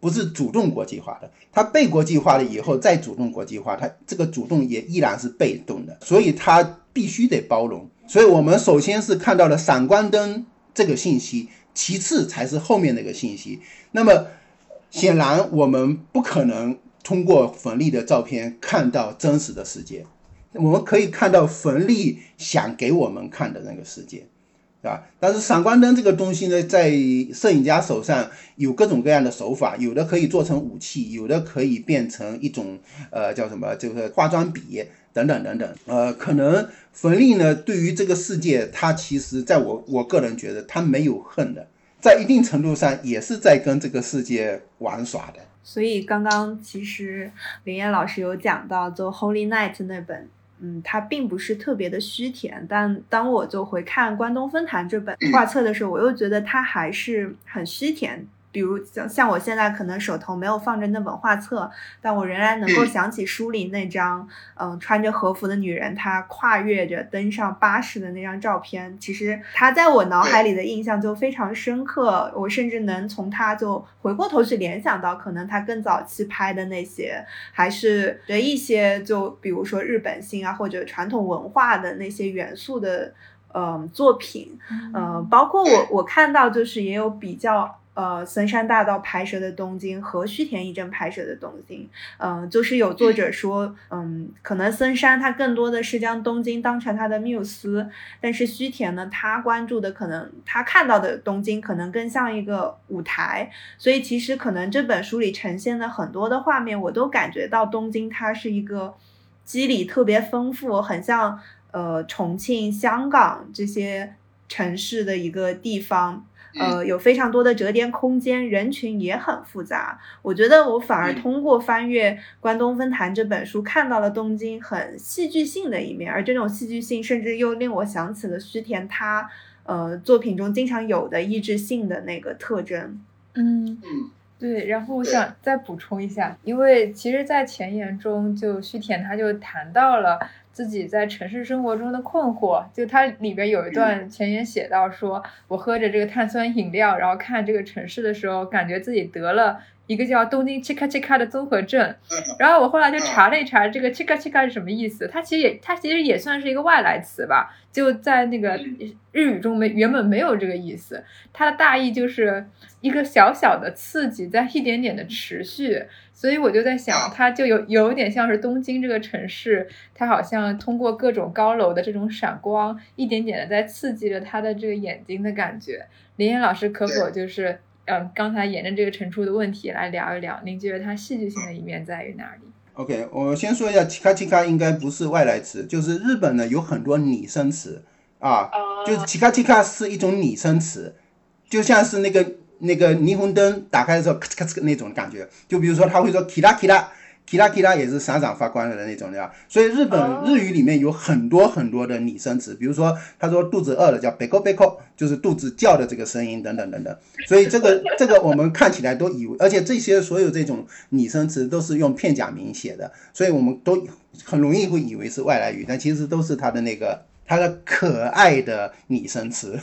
不是主动国际化的，它被国际化了以后再主动国际化，它这个主动也依然是被动的，所以它必须得包容。所以我们首先是看到了闪光灯这个信息，其次才是后面那个信息。那么显然我们不可能通过冯丽的照片看到真实的世界，我们可以看到冯丽想给我们看的那个世界，对吧？但是闪光灯这个东西呢，在摄影家手上有各种各样的手法，有的可以做成武器，有的可以变成一种叫什么，就是化妆笔等等等等。可能冯丽呢对于这个世界，他其实在我个人觉得他没有恨的，在一定程度上也是在跟这个世界玩耍的。 所以刚刚其实林燕老师有讲到做 Holy Night 那本它并不是特别的虚甜，但当我就回看关东分坛这本画册的时候，我又觉得它还是很虚甜。比如像我现在可能手头没有放着那本画册，但我仍然能够想起书里那张穿着和服的女人她跨越着登上巴士的那张照片。其实她在我脑海里的印象就非常深刻，我甚至能从她就回过头去联想到可能她更早期拍的那些还是对一些就比如说日本性啊或者传统文化的那些元素的作品。包括我看到就是也有比较森山大道拍摄的东京和须田一正拍摄的东京。就是有作者说可能森山他更多的是将东京当成他的缪斯，但是须田呢他关注的可能他看到的东京可能更像一个舞台。所以其实可能这本书里呈现的很多的画面我都感觉到东京它是一个肌理特别丰富，很像重庆香港这些城市的一个地方。有非常多的折叠空间，人群也很复杂。我觉得我反而通过翻阅关东分坛这本书看到了东京很戏剧性的一面，而这种戏剧性甚至又令我想起了须田他作品中经常有的意志性的那个特征。 对，然后我想再补充一下，因为其实在前言中就须田他就谈到了自己在城市生活中的困惑，就他里边有一段前言写到说，我喝着这个碳酸饮料然后看这个城市的时候，感觉自己得了一个叫东京 Chika Chika 的综合症。然后我后来就查了一查这个 Chika Chika 是什么意思，它其实也算是一个外来词吧，就在那个日语中原本没有这个意思。它的大意就是一个小小的刺激在一点点的持续，所以我就在想它就有一点像是东京这个城市，它好像通过各种高楼的这种闪光一点点的在刺激着它的这个眼睛的感觉。林岩老师可否就是刚才沿着这个陈述的问题来聊一聊，您觉得它戏剧性的一面在于哪里？ OK， 我先说一下chika chika应该不是外来词，就是日本呢有很多拟声词啊，就是 chika chika 是一种拟声词，就像是那个霓虹灯打开的时候咔哧咔哧那种感觉，就比如说他会说 kira kira kira kira 也是闪闪发光的那种的，所以日语里面有很多很多的拟声词，比如说他说肚子饿了叫 beko beko， 就是肚子叫的这个声音等等等等，所以这个我们看起来都以为，而且这些所有这种拟声词都是用片假名写的，所以我们都很容易会以为是外来语，但其实都是他的可爱的拟声词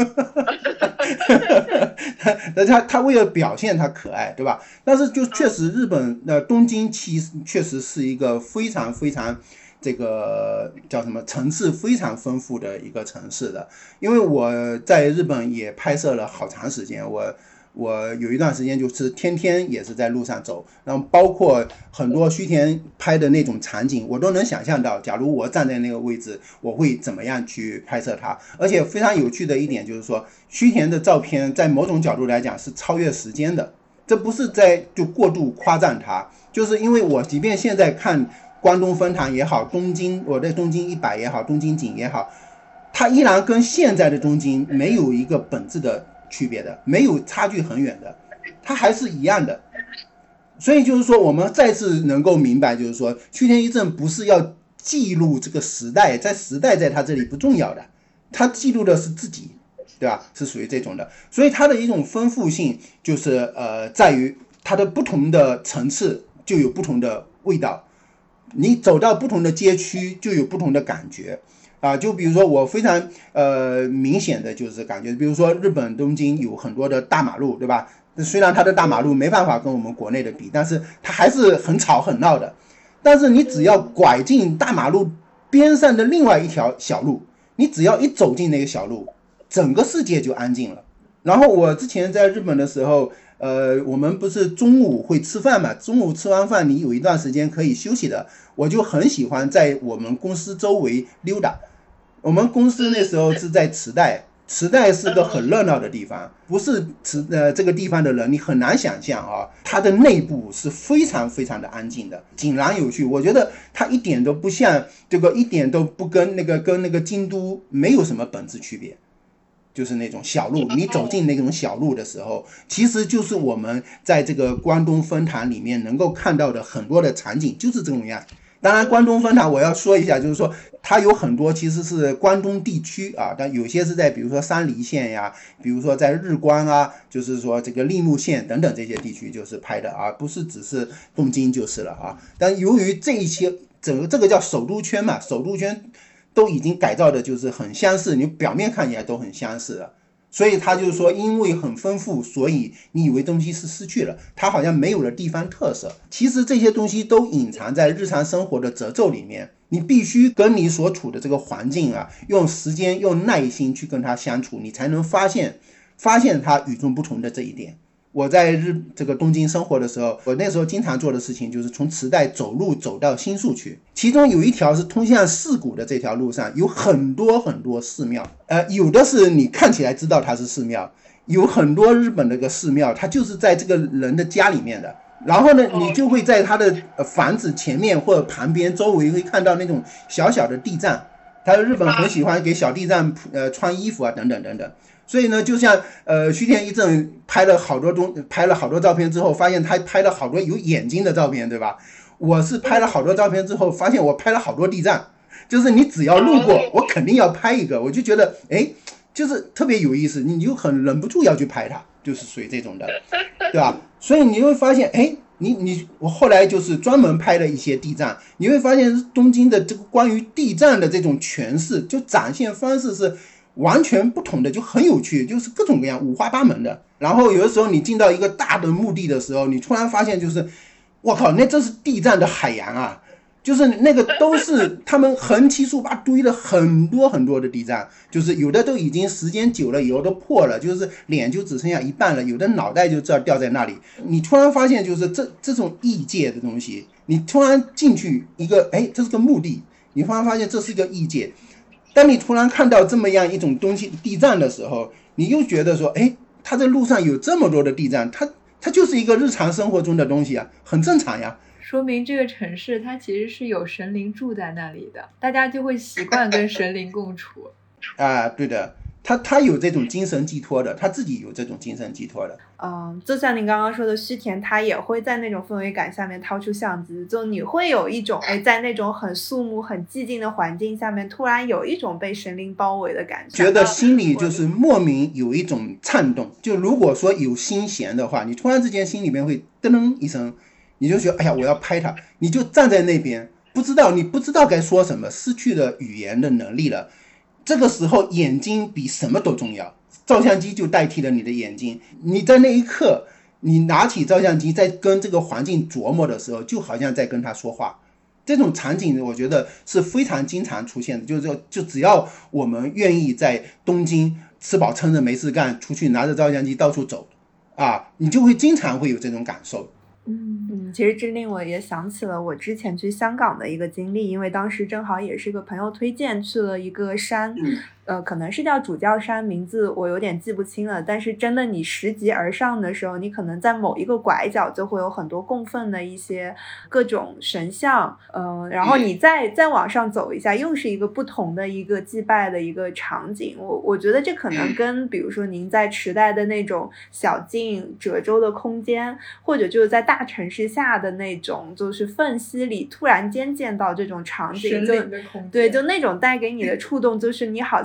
他为了表现他可爱，对吧？但是就确实日本东京其实确实是一个非常非常这个叫什么层次非常丰富的一个城市的。因为我在日本也拍摄了好长时间，我有一段时间就是天天也是在路上走，然后包括很多须田拍的那种场景我都能想象到，假如我站在那个位置我会怎么样去拍摄它。而且非常有趣的一点就是说，须田的照片在某种角度来讲是超越时间的，这不是在就过度夸赞它，就是因为我即便现在看关东分坛也好，我在东京100也好，东京景也好，它依然跟现在的东京没有一个本质的区别的，没有差距很远的，它还是一样的。所以就是说我们再次能够明白，就是说须田一正不是要记录这个时代，时代在他这里不重要的，他记录的是自己，对吧？是属于这种的。所以它的一种丰富性就是在于它的不同的层次就有不同的味道，你走到不同的街区就有不同的感觉啊。就比如说我非常明显的就是感觉，比如说日本东京有很多的大马路，对吧？ 虽然它的大马路没办法跟我们国内的比，但是它还是很吵很闹的。但是你只要拐进大马路边上的另外一条小路，你只要一走进那个小路，整个世界就安静了。然后我之前在日本的时候，我们不是中午会吃饭嘛，中午吃完饭你有一段时间可以休息的，我就很喜欢在我们公司周围溜达。我们公司那时候是在池袋是个很热闹的地方，不是这个地方的人你很难想象啊，它的内部是非常非常的安静的，井然有序。我觉得它一点都不像这个，一点都不跟那个京都没有什么本质区别。就是那种小路，你走进那种小路的时候，其实就是我们在这个关东分坛里面能够看到的很多的场景就是这种样。当然关东分坛我要说一下，就是说它有很多其实是关东地区啊，但有些是在比如说山梨县呀，比如说在日光啊，就是说这个立木县等等这些地区就是拍的啊，不是只是东京就是了啊。但由于这一些整个这个叫首都圈嘛，首都圈都已经改造的就是很相似，你表面看起来都很相似了，所以他就是说因为很丰富，所以你以为东西是失去了，它好像没有了地方特色。其实这些东西都隐藏在日常生活的褶皱里面，你必须跟你所处的这个环境啊，用时间用耐心去跟它相处，你才能发现它与众不同的这一点。我在这个东京生活的时候，我那时候经常做的事情就是从池袋走路走到新宿区，其中有一条是通向四谷的，这条路上有很多很多寺庙，有的是你看起来知道它是寺庙，有很多日本的个寺庙它就是在这个人的家里面的。然后呢，你就会在他的房子前面或者旁边周围会看到那种小小的地藏，他日本很喜欢给小地藏穿衣服啊等等等等。所以呢，就像须田一正拍了好多照片之后，发现他拍了好多有眼睛的照片，对吧？我是拍了好多照片之后，发现我拍了好多地藏，就是你只要路过，我肯定要拍一个，我就觉得就是特别有意思，你就很忍不住要去拍它，就是属于这种的，对吧？所以你会发现，我后来就是专门拍了一些地藏，你会发现东京的这个关于地藏的这种诠释，就展现方式是完全不同的，就很有趣，就是各种各样五花八门的。然后有的时候你进到一个大的墓地的时候，你突然发现就是我靠，那这是地藏的海洋啊，就是那个都是他们横七竖八堆了很多很多的地藏，就是有的都已经时间久了以后都破了，就是脸就只剩下一半了，有的脑袋就这掉在那里。你突然发现就是这种异界的东西，你突然进去一个这是个墓地，你突然发现这是一个异界。当你突然看到这么样一种东西地藏的时候，你又觉得说它这路上有这么多的地藏，它就是一个日常生活中的东西啊，很正常呀。 说明这个城市它其实是有神灵住在那里的，大家就会习惯跟神灵共处啊，对的，他有这种精神寄托的，他自己有这种精神寄托的。 就像您刚刚说的，须田他也会在那种氛围感下面掏出相机，就你会有一种在那种很肃穆很寂静的环境下面，突然有一种被神灵包围的感觉， 觉得心里就是莫名有一种颤动。就如果说有心弦的话，你突然之间心里面会噔一声，你就觉得我要拍它，你就站在那边你不知道该说什么，失去了语言的能力了。这个时候眼睛比什么都重要，照相机就代替了你的眼睛。你在那一刻你拿起照相机在跟这个环境琢磨的时候，就好像在跟他说话。这种场景我觉得是非常经常出现的，就只要我们愿意在东京吃饱撑着没事干，出去拿着照相机到处走你就会经常会有这种感受。 其实这令我也想起了我之前去香港的一个经历，因为当时正好也是个朋友推荐去了一个山，可能是叫主教山，名字我有点记不清了，但是真的你拾级而上的时候，你可能在某一个拐角就会有很多供奉的一些各种神像，然后你再往上走一下，又是一个不同的一个祭拜的一个场景。我觉得这可能跟比如说您在池袋的那种小径褶皱的空间，或者就是在大城市下的那种就是缝隙里突然间见到这种场景， 神灵的空间， 对，就那种带给你的触动，就是你好像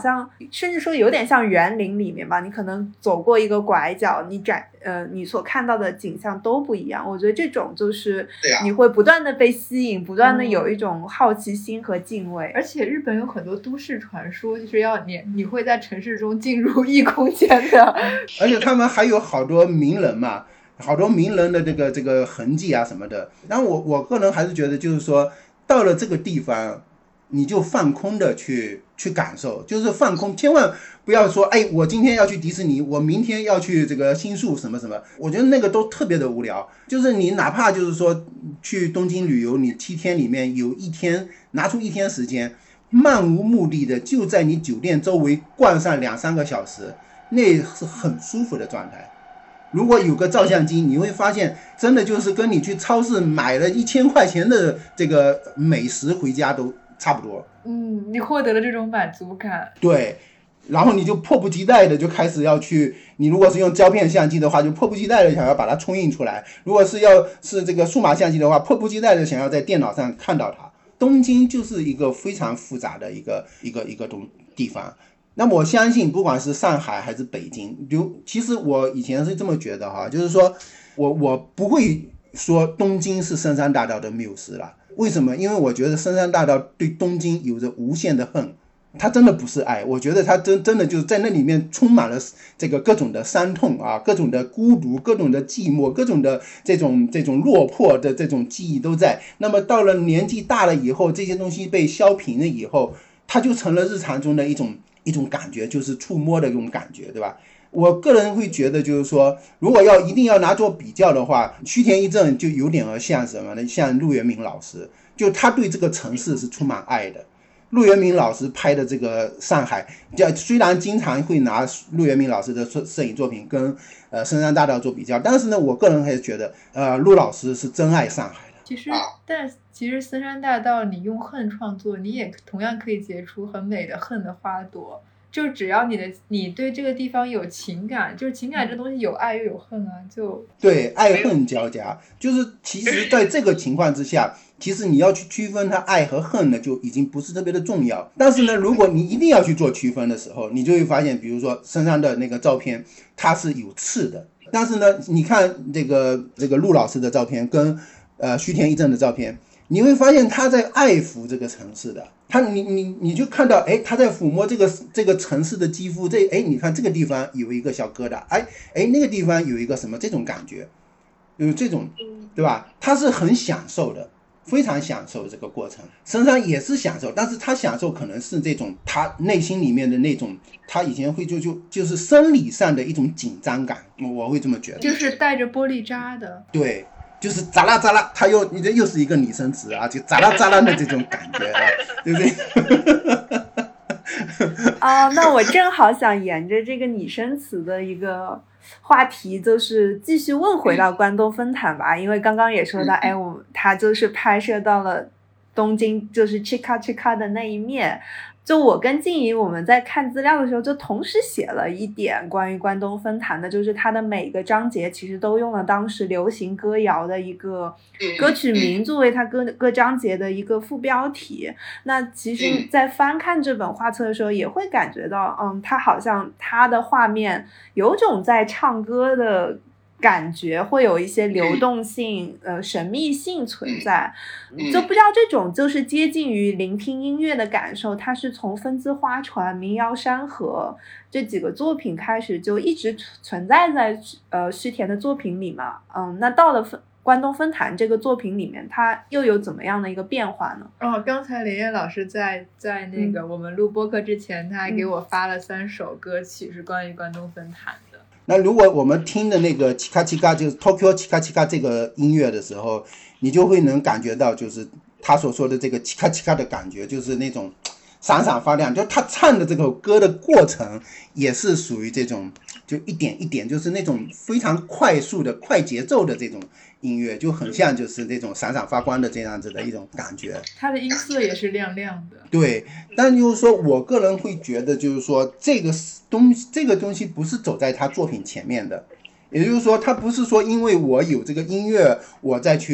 像甚至说有点像园林里面吧，你可能走过一个拐角，你所看到的景象都不一样。我觉得这种就是你会不断的被吸引，不断的有一种好奇心和敬畏。 而且日本有很多都市传说，就是要你会在城市中进入异空间的。 而且他们还有好多名人嘛，好多名人的这个痕迹啊什么的。然后我个人还是觉得，就是说到了这个地方，你就放空的去感受，就是放空，千万不要说，哎，我今天要去迪士尼，我明天要去这个新宿什么什么，我觉得那个都特别的无聊。就是你哪怕就是说去东京旅游，你7天里面有1天拿出1天时间，漫无目的的就在你酒店周围逛上2-3个小时，那是很舒服的状态。如果有个照相机，你会发现真的就是跟你去超市买了1000块钱的这个美食回家都差不多。 你获得了这种满足感。 对，然后你就迫不及待的就开始要去，你如果是用胶片相机的话，就迫不及待的想要把它冲印出来；如果是这个数码相机的话，迫不及待的想要在电脑上看到它。东京就是一个非常复杂的一个地方。那么我相信不管是上海还是北京，其实我以前是这么觉得哈，就是说我不会说东京是森山大道的缪斯了。为什么？因为我觉得森山大道对东京有着无限的恨，它真的不是爱，我觉得它真的就是在那里面充满了这个各种的伤痛啊，各种的孤独，各种的寂寞，各种的这种落魄的这种记忆都在。那么到了年纪大了以后，这些东西被消平了以后，它就成了日常中的一种感觉，就是触摸的一种感觉，对吧？我个人会觉得，就是说，如果一定要拿做比较的话，须田一正就有点像什么呢？像陆源明老师，就他对这个城市是充满爱的。陆源明老师拍的这个上海，虽然经常会拿陆源明老师的摄影作品跟森山大道做比较，但是呢，我个人还是觉得，陆老师是真爱上海的。 其实森山大道你用恨创作，你也同样可以结出很美的恨的花朵。就只要你对这个地方有情感，就是情感这东西有爱又有恨啊，就对，爱恨交加。就是其实在这个情况之下，其实你要去区分它爱和恨呢，就已经不是特别的重要。但是呢，如果你一定要去做区分的时候，你就会发现，比如说身上的那个照片，它是有刺的。但是呢，你看这个陆老师的照片跟须田一正的照片，你会发现他在爱抚这个城市的。你就看到，他在抚摸这个城市的肌肤，你看这个地方有一个小疙瘩，那个地方有一个什么，这种感觉，有这种，对吧？他是很享受的，非常享受这个过程，身上也是享受，但是他享受可能是这种他内心里面的那种，他以前会就是生理上的一种紧张感，我会这么觉得， 就是带着玻璃渣的， 对。就是扎拉扎拉，你这又是一个拟声词啊，就扎拉扎拉的这种感觉啊，对不对？ 那我正好想沿着这个拟声词的一个话题，就是继续问回到关东分坛吧，因为刚刚也说到，他就是拍摄到了东京，就是 Chika Chika 的那一面。就我跟静怡我们在看资料的时候就同时写了一点关于关东分坛的，就是它的每个章节其实都用了当时流行歌谣的一个歌曲名作为它各章节的一个副标题。那其实在翻看这本画册的时候也会感觉到它好像它的画面有种在唱歌的感觉，会有一些流动性神秘性存在，就不知道这种就是接近于聆听音乐的感受，它是从分支花船、民谣山河这几个作品开始就一直存在在须田的作品里嘛。那到了关东分坛这个作品里面，它又有怎么样的一个变化呢？ 刚才林燕老师在那个我们录播客之前，他还给我发了3首歌曲是关于关东分坛的。 那如果我们听的那个チカチカ就是 Tokyo チカチカ这个音乐的时候，你就会能感觉到就是他所说的这个チカチカ的感觉，就是那种闪闪发亮，就他唱的这个歌的过程也是属于这种就一点一点，就是那种非常快速的快节奏的这种音乐，就很像就是这种闪闪发光的这样子的一种感觉。 它的音色也是亮亮的。 对，但就是说我个人会觉得就是说这个东西不是走在他作品前面的，也就是说他不是说因为我有这个音乐我再去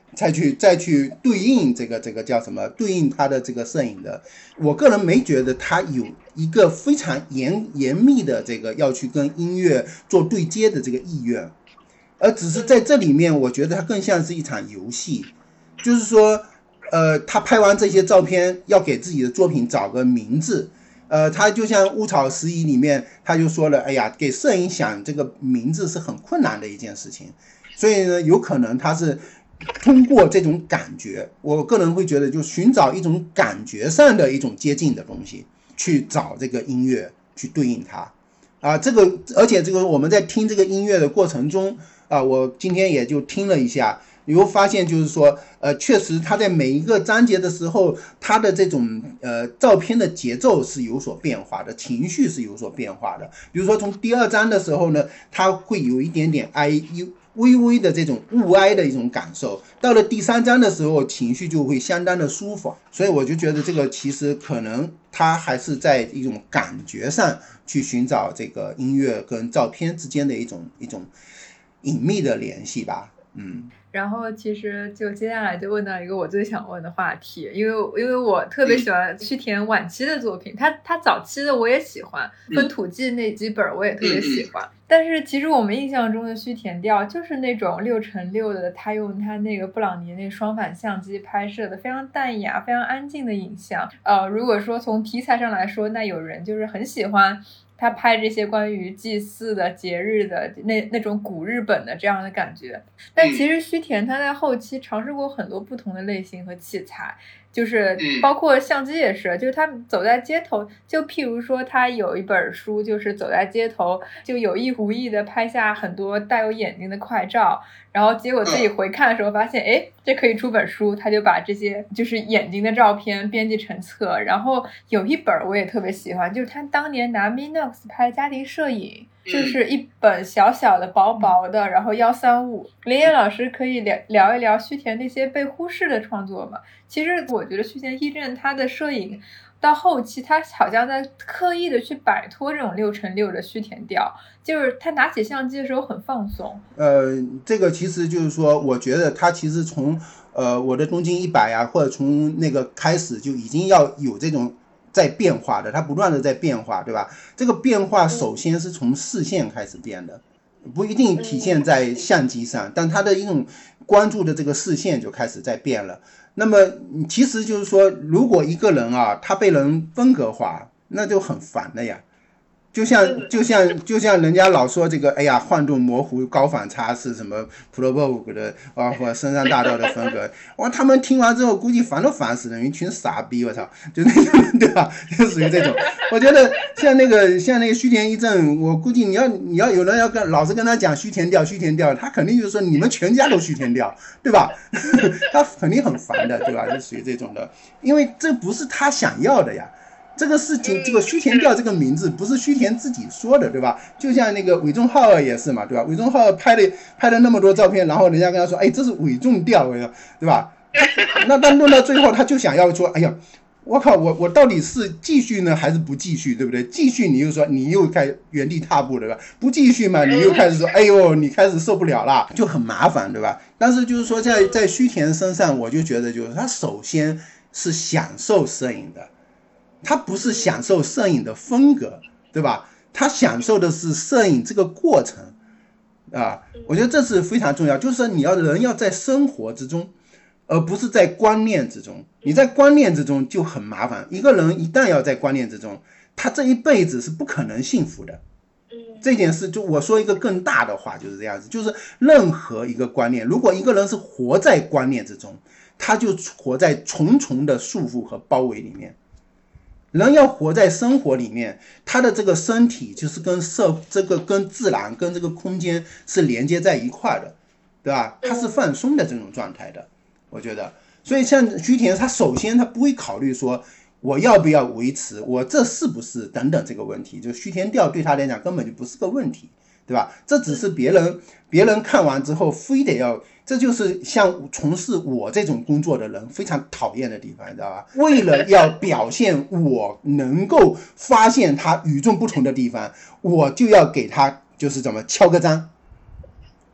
再去对应这个叫什么？对应他的这个摄影的，我个人没觉得他有一个非常严密的这个要去跟音乐做对接的这个意愿，而只是在这里面，我觉得它更像是一场游戏，就是说，他拍完这些照片，要给自己的作品找个名字。他就像《乌草拾遗》里面，他就说了，哎呀，给摄影想这个名字是很困难的一件事情，所以呢，有可能他是通过这种感觉，我个人会觉得就寻找一种感觉上的一种接近的东西，去找这个音乐去对应它啊。这个而且这个我们在听这个音乐的过程中啊，我今天也就听了一下，你会发现就是说确实他在每一个章节的时候，他的这种照片的节奏是有所变化的，情绪是有所变化的。比如说从第2章的时候呢，他会有一点点微微的这种物哀的一种感受，到了第3章的时候，情绪就会相当的舒服。所以我就觉得这个其实可能他还是在一种感觉上去寻找这个音乐跟照片之间的一种隐秘的联系吧。 然后其实就接下来就问到一个我最想问的话题，因为我特别喜欢须田晚期的作品，他早期的我也喜欢，分土记那几本我也特别喜欢，但是其实我们印象中的须田调就是那种6x6的，他用他那个布朗尼那双反相机拍摄的非常淡雅非常安静的影像。如果说从题材上来说，那有人就是很喜欢他拍这些关于祭祀的节日的那种古日本的这样的感觉，但其实须田他在后期尝试过很多不同的类型和器材，就是包括相机也是，就是他走在街头，就譬如说他有一本书就是走在街头，就有意无意的拍下很多带有眼睛的快照，然后结果自己回看的时候发现这可以出本书，他就把这些就是眼睛的照片编辑成册。然后有一本我也特别喜欢，就是他当年拿 Minox 拍家庭摄影，就是一本小小的薄薄的，然后135。林野老师可以聊一聊须田那些被忽视的创作吗？其实我觉得须田一正他的摄影到后期他好像在刻意的去摆脱这种6x6的须田调，就是他拿起相机的时候很放松。 这个其实就是说，我觉得他其实从我的东京100啊，或者从那个开始就已经要有这种在变化的，它不断的在变化，对吧？这个变化首先是从视线开始变的，不一定体现在相机上，但他的一种关注的这个视线就开始在变了。那么其实就是说，如果一个人啊，他被人风格化，那就很烦了呀。就像人家老说这个，哎呀，晃动模糊高反差是什么普罗波伍的或深山大道的风格，哇，他们听完之后估计烦都烦死了，一群傻逼，我操，就那种，对吧？就属于这种。我觉得像那个须田一正，我估计你要有人要老是跟他讲须田调，他肯定就是说你们全家都须田调，对吧？他肯定很烦的，对吧？就属于这种的，因为这不是他想要的呀。这个事情，这个须田调这个名字不是须田自己说的，对吧？就像那个尾重浩二也是嘛，对吧？尾重浩二拍了那么多照片，然后人家跟他说，这是尾重调，对吧？那弄到最后，他就想要说，哎呀，我靠，我到底是继续呢还是不继续，对不对？继续你又说你又开原地踏步，对吧？不继续嘛，你又开始说，哎呦，你开始受不了了，就很麻烦，对吧？但是就是说在须田身上，我就觉得就是他首先是享受摄影的。他不是享受摄影的风格，对吧？他享受的是摄影这个过程啊，我觉得这是非常重要。就是说人要在生活之中，而不是在观念之中。你在观念之中就很麻烦。一个人一旦要在观念之中，他这一辈子是不可能幸福的。这件事就我说一个更大的话，就是这样子，就是任何一个观念，如果一个人是活在观念之中，他就活在重重的束缚和包围里面。人要活在生活里面，他的这个身体就是跟自然跟这个空间是连接在一块的，对吧？他是放松的这种状态的，我觉得。所以像须田，他首先他不会考虑说我要不要维持，我这是不是等等这个问题，就须田调对他来讲根本就不是个问题，对吧？这只是别人看完之后非得要。这就是像从事我这种工作的人非常讨厌的地方，你知道吧？为了要表现我能够发现他与众不同的地方，我就要给他就是怎么敲个章，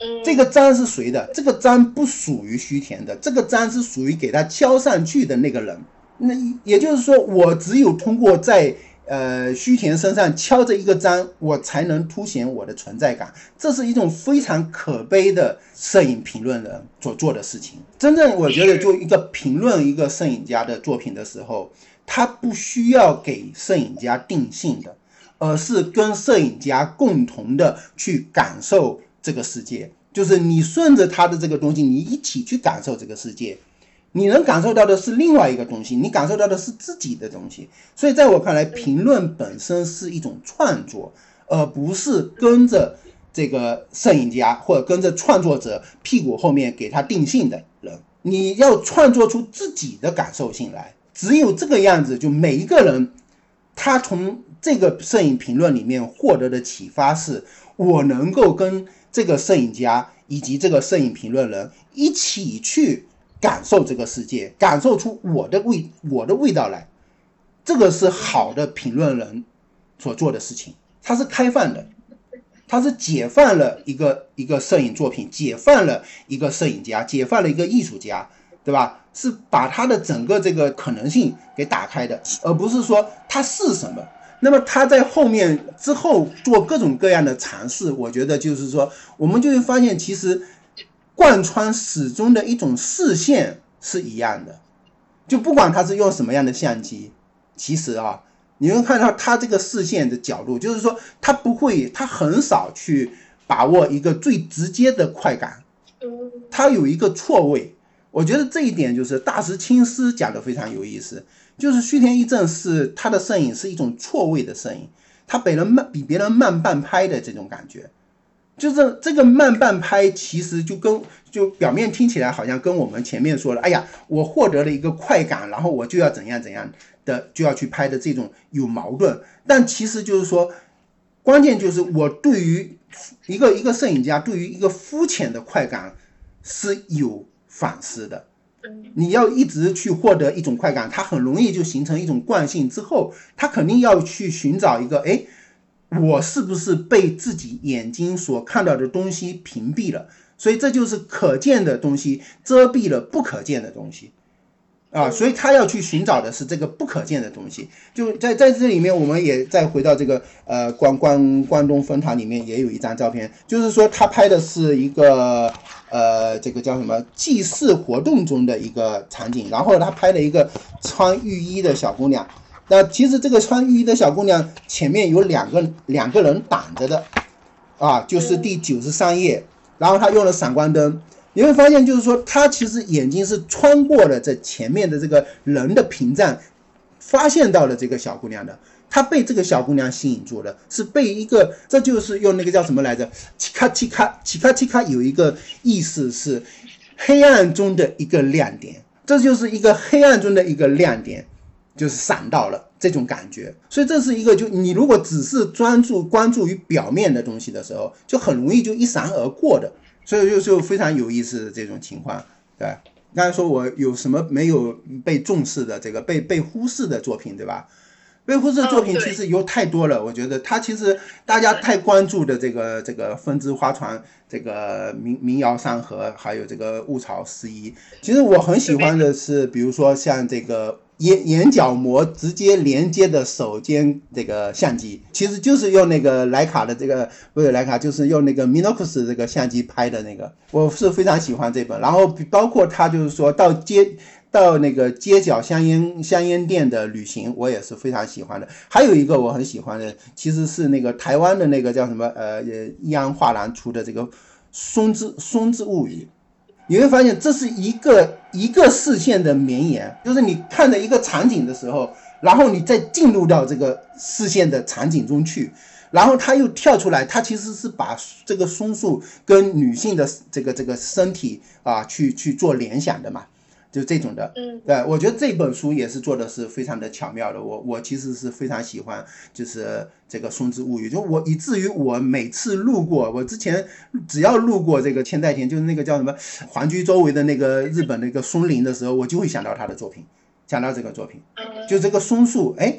这个章是谁的？这个章不属于须田的，这个章是属于给他敲上去的那个人。那也就是说，我只有通过在须田身上敲着一个章，我才能凸显我的存在感。这是一种非常可悲的摄影评论人所做的事情。真正我觉得，就一个评论一个摄影家的作品的时候，他不需要给摄影家定性的，而是跟摄影家共同的去感受这个世界。就是你顺着他的这个东西，你一起去感受这个世界。你能感受到的是另外一个东西，你感受到的是自己的东西。所以在我看来，评论本身是一种创作，而不是跟着这个摄影家或者跟着创作者屁股后面给他定性的人。你要创作出自己的感受性来，只有这个样子，就每一个人他从这个摄影评论里面获得的启发是，我能够跟这个摄影家以及这个摄影评论人一起去感受这个世界，感受出我的味道来。这个是好的评论人所做的事情，他是开放的，他是解放了一个摄影作品，解放了一个摄影家，解放了一个艺术家，对吧？是把他的整个这个可能性给打开的，而不是说他是什么。那么他在后面之后做各种各样的尝试，我觉得就是说，我们就会发现其实贯穿始终的一种视线是一样的，就不管他是用什么样的相机，其实你会看到他这个视线的角度，就是说他很少去把握一个最直接的快感，他有一个错位。我觉得这一点就是大石青司讲的非常有意思，就是须田一正是他的摄影是一种错位的摄影，他比别人慢半拍的这种感觉。就是这个慢半拍其实就表面听起来好像跟我们前面说的，哎呀，我获得了一个快感，然后我就要怎样怎样的就要去拍的这种有矛盾。但其实就是说，关键就是我对于一个摄影家对于一个肤浅的快感是有反思的。你要一直去获得一种快感，它很容易就形成一种惯性，之后他肯定要去寻找一个，我是不是被自己眼睛所看到的东西屏蔽了？所以这就是可见的东西遮蔽了不可见的东西所以他要去寻找的是这个不可见的东西。就在这里面，我们也再回到这个关东分堂里面也有一张照片，就是说他拍的是一个这个叫什么祭祀活动中的一个场景，然后他拍了一个穿浴衣的小姑娘。那其实这个穿浴衣的小姑娘前面有两个人挡着的就是第93页，然后他用了闪光灯，你会发现就是说他其实眼睛是穿过了这前面的这个人的屏障，发现到了这个小姑娘的，他被这个小姑娘吸引住了，是被一个，这就是用那个叫什么来着，奇卡有一个意思是黑暗中的一个亮点，这就是一个黑暗中的一个亮点，就是闪到了这种感觉。所以这是一个，就你如果只是关注于表面的东西的时候，就很容易就一闪而过的。所以就非常有意思的这种情况。对，刚才说我有什么没有被重视的，这个被忽视的作品，对吧？被忽视的作品其实有太多了，我觉得它其实大家太关注的这个分支花船，这个民谣山河，还有这个物潮四一，其实我很喜欢的是，比如说像这个眼角膜直接连接的手监这个相机，其实就是用那个徕卡的这个，不是徕卡，就是用那个 Minox 这个相机拍的那个，我是非常喜欢这本。然后包括他就是说到那个街角香烟店的旅行，我也是非常喜欢的。还有一个我很喜欢的，其实是那个台湾的那个叫什么易安画廊出的这个松之物语。你会发现这是一个视线的绵延，就是你看着一个场景的时候，然后你再进入到这个视线的场景中去，然后他又跳出来，他其实是把这个松树跟女性的这个身体去做联想的嘛，就这种的。对，我觉得这本书也是做的是非常的巧妙的。我其实是非常喜欢就是这个松之物语，就我以至于我每次路过，我之前只要路过这个千代田，就是那个叫什么环居周围的那个日本那个松林的时候，我就会想到他的作品，想到这个作品，就这个松树，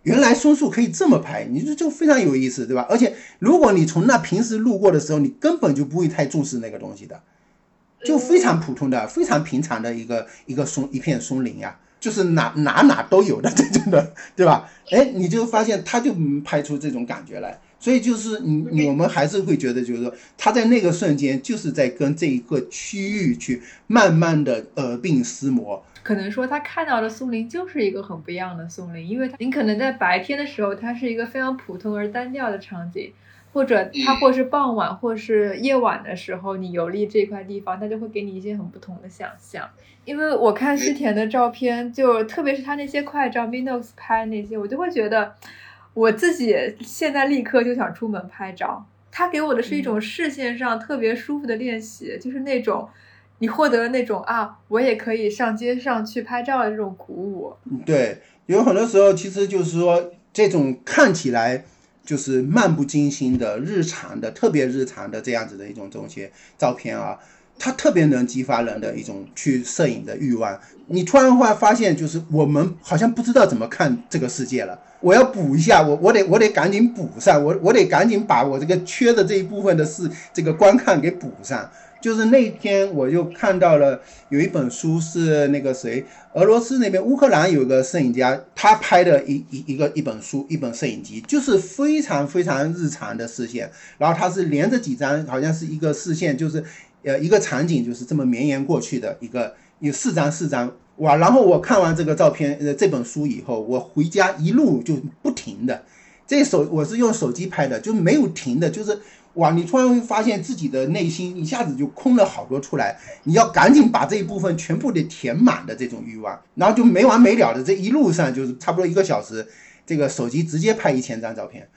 原来松树可以这么拍，你就非常有意思，对吧？而且如果你从那平时路过的时候，你根本就不会太重视那个东西的，就非常普通的、非常平常的一片松林呀，就是哪都有的这种的，对吧？哎，你就发现他就拍出这种感觉来，所以就是我们还是会觉得，就是说他在那个瞬间就是在跟这一个区域去慢慢的耳鬓厮磨。 可能说他看到的松林就是一个很不一样的松林，因为你可能在白天的时候，它是一个非常普通而单调的场景，或者它或是傍晚或是夜晚的时候，你游历这块地方，它就会给你一些很不同的想象。因为我看须田的照片，就特别是他那些快照 Minox 拍那些，我就会觉得我自己现在立刻就想出门拍照。他给我的是一种视线上特别舒服的练习，就是那种你获得那种我也可以上街上去拍照的这种鼓舞。 对，有很多时候其实就是说这种看起来就是漫不经心的日常的特别日常的这样子的一种东西照片啊，它特别能激发人的一种去摄影的欲望。你突然会发现，就是我们好像不知道怎么看这个世界了，我要补一下，我得赶紧补上，我得赶紧把我这个缺的这一部分的这个观看给补上。就是那天我就看到了有一本书是那个谁，俄罗斯那边乌克兰有个摄影家，他拍的一本书，一本摄影集，就是非常非常日常的视线，然后它是连着几张，好像是一个视线，就是一个场景就是这么绵延过去的有四张哇！然后我看完这个照片这本书以后，我回家一路就不停的，我是用手机拍的，就没有停的，就是哇！你突然会发现自己的内心一下子就空了好多出来，你要赶紧把这一部分全部的填满的这种欲望，然后就没完没了的这一路上就是差不多1个小时，这个手机直接拍1000张照片。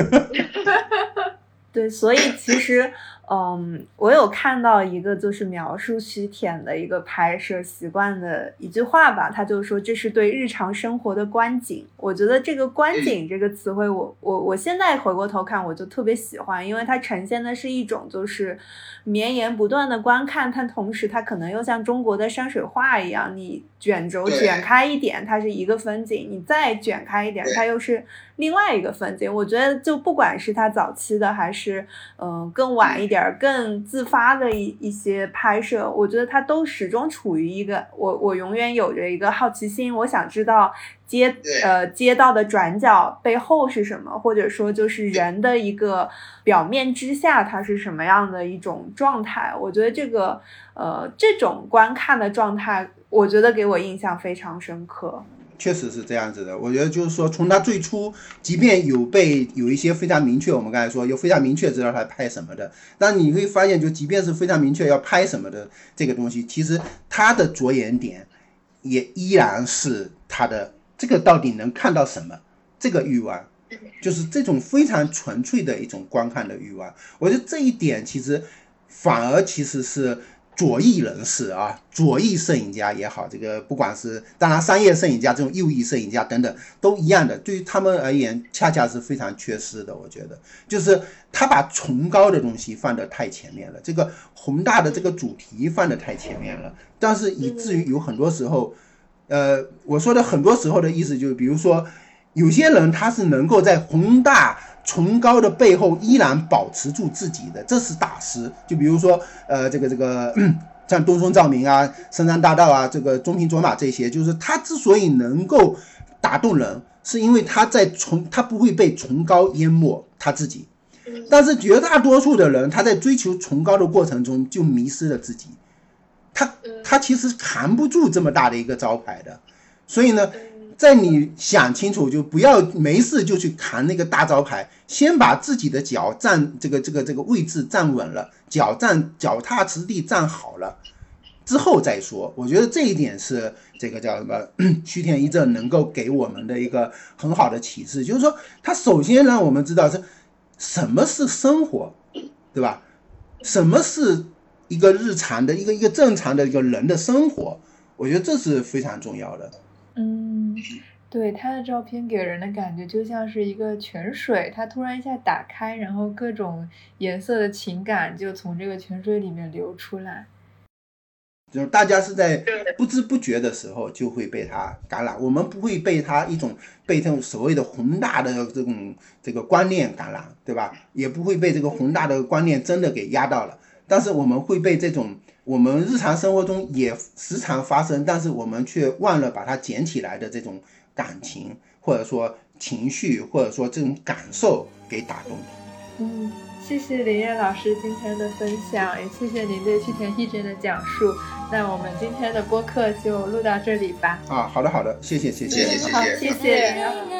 对，所以其实我有看到一个就是描述须田的一个拍摄习惯的一句话吧，他就说这是对日常生活的观景。我觉得这个观景这个词汇我现在回过头看我就特别喜欢，因为它呈现的是一种就是绵延不断的观看，但同时它可能又像中国的山水画一样，你卷轴卷开一点它是一个风景，你再卷开一点它又是另外一个风景。我觉得就不管是他早期的还是更晚一点更自发的一些拍摄，我觉得他都始终处于一个我永远有着一个好奇心，我想知道街道的转角背后是什么，或者说就是人的一个表面之下它是什么样的一种状态。我觉得这种观看的状态我觉得给我印象非常深刻。 确实是这样子的，我觉得就是说从他最初即便有一些非常明确，我们刚才说有非常明确知道他拍什么的，但你会发现就即便是非常明确要拍什么的这个东西，其实他的着眼点也依然是他的这个到底能看到什么这个欲望，就是这种非常纯粹的一种观看的欲望。我觉得这一点其实反而其实是左翼人士左翼摄影家也好，这个不管是当然商业摄影家这种右翼摄影家等等都一样的，对于他们而言恰恰是非常缺失的。我觉得就是他把崇高的东西放得太前面了，这个宏大的这个主题放得太前面了，但是以至于有很多时候我说的很多时候的意思就是比如说有些人他是能够在宏大崇高的背后依然保持住自己的，这是大师。就比如说像东松照明深山大道这个中平卓玛这些，就是他之所以能够打动人是因为他不会被崇高淹没他自己，但是绝大多数的人他在追求崇高的过程中就迷失了自己，他其实扛不住这么大的一个招牌的。所以呢在你想清楚，就不要没事就去扛那个大招牌，先把自己的脚站这个位置站稳了，脚踏实地站好了之后再说。我觉得这一点是这个叫什么须田一正能够给我们的一个很好的启示，就是说他首先让我们知道是什么是生活，对吧？什么是一个日常的一个正常的一个人的生活，我觉得这是非常重要的。 对，他的照片给人的感觉就像是一个泉水，它突然一下打开，然后各种颜色的情感就从这个泉水里面流出来。 就是大家是在不知不觉的时候就会被它感染，我们不会被它被这种所谓的宏大的这个观念感染，对吧？也不会被这个宏大的观念真的给压到了，但是我们会被这种我们日常生活中也时常发生，但是我们却忘了把它捡起来的这种感情，或者说情绪，或者说这种感受给打动。 谢谢林燕老师今天的分享，也谢谢您对须田一真的讲述。那我们今天的播客就录到这里吧。 好的，谢谢。 好，谢谢。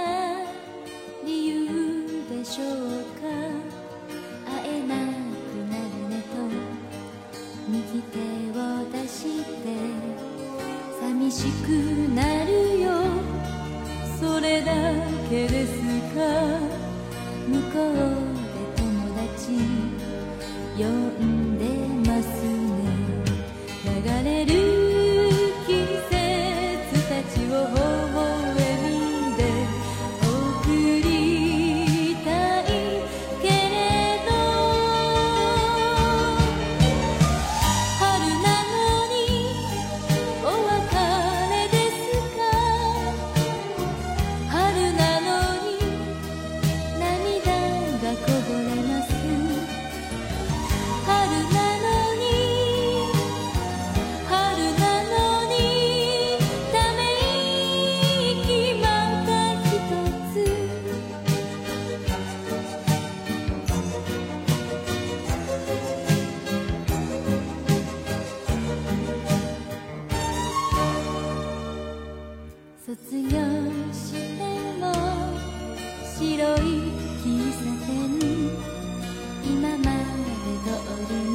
寂しくなるよそれだけですか向こうで友達呼んでますね流れる季節たちを微笑みで送りたいけれど春なのにお別れですか春なのに涙がこぼれます春なのにため息また一つ卒業しても白い喫茶店今まで通り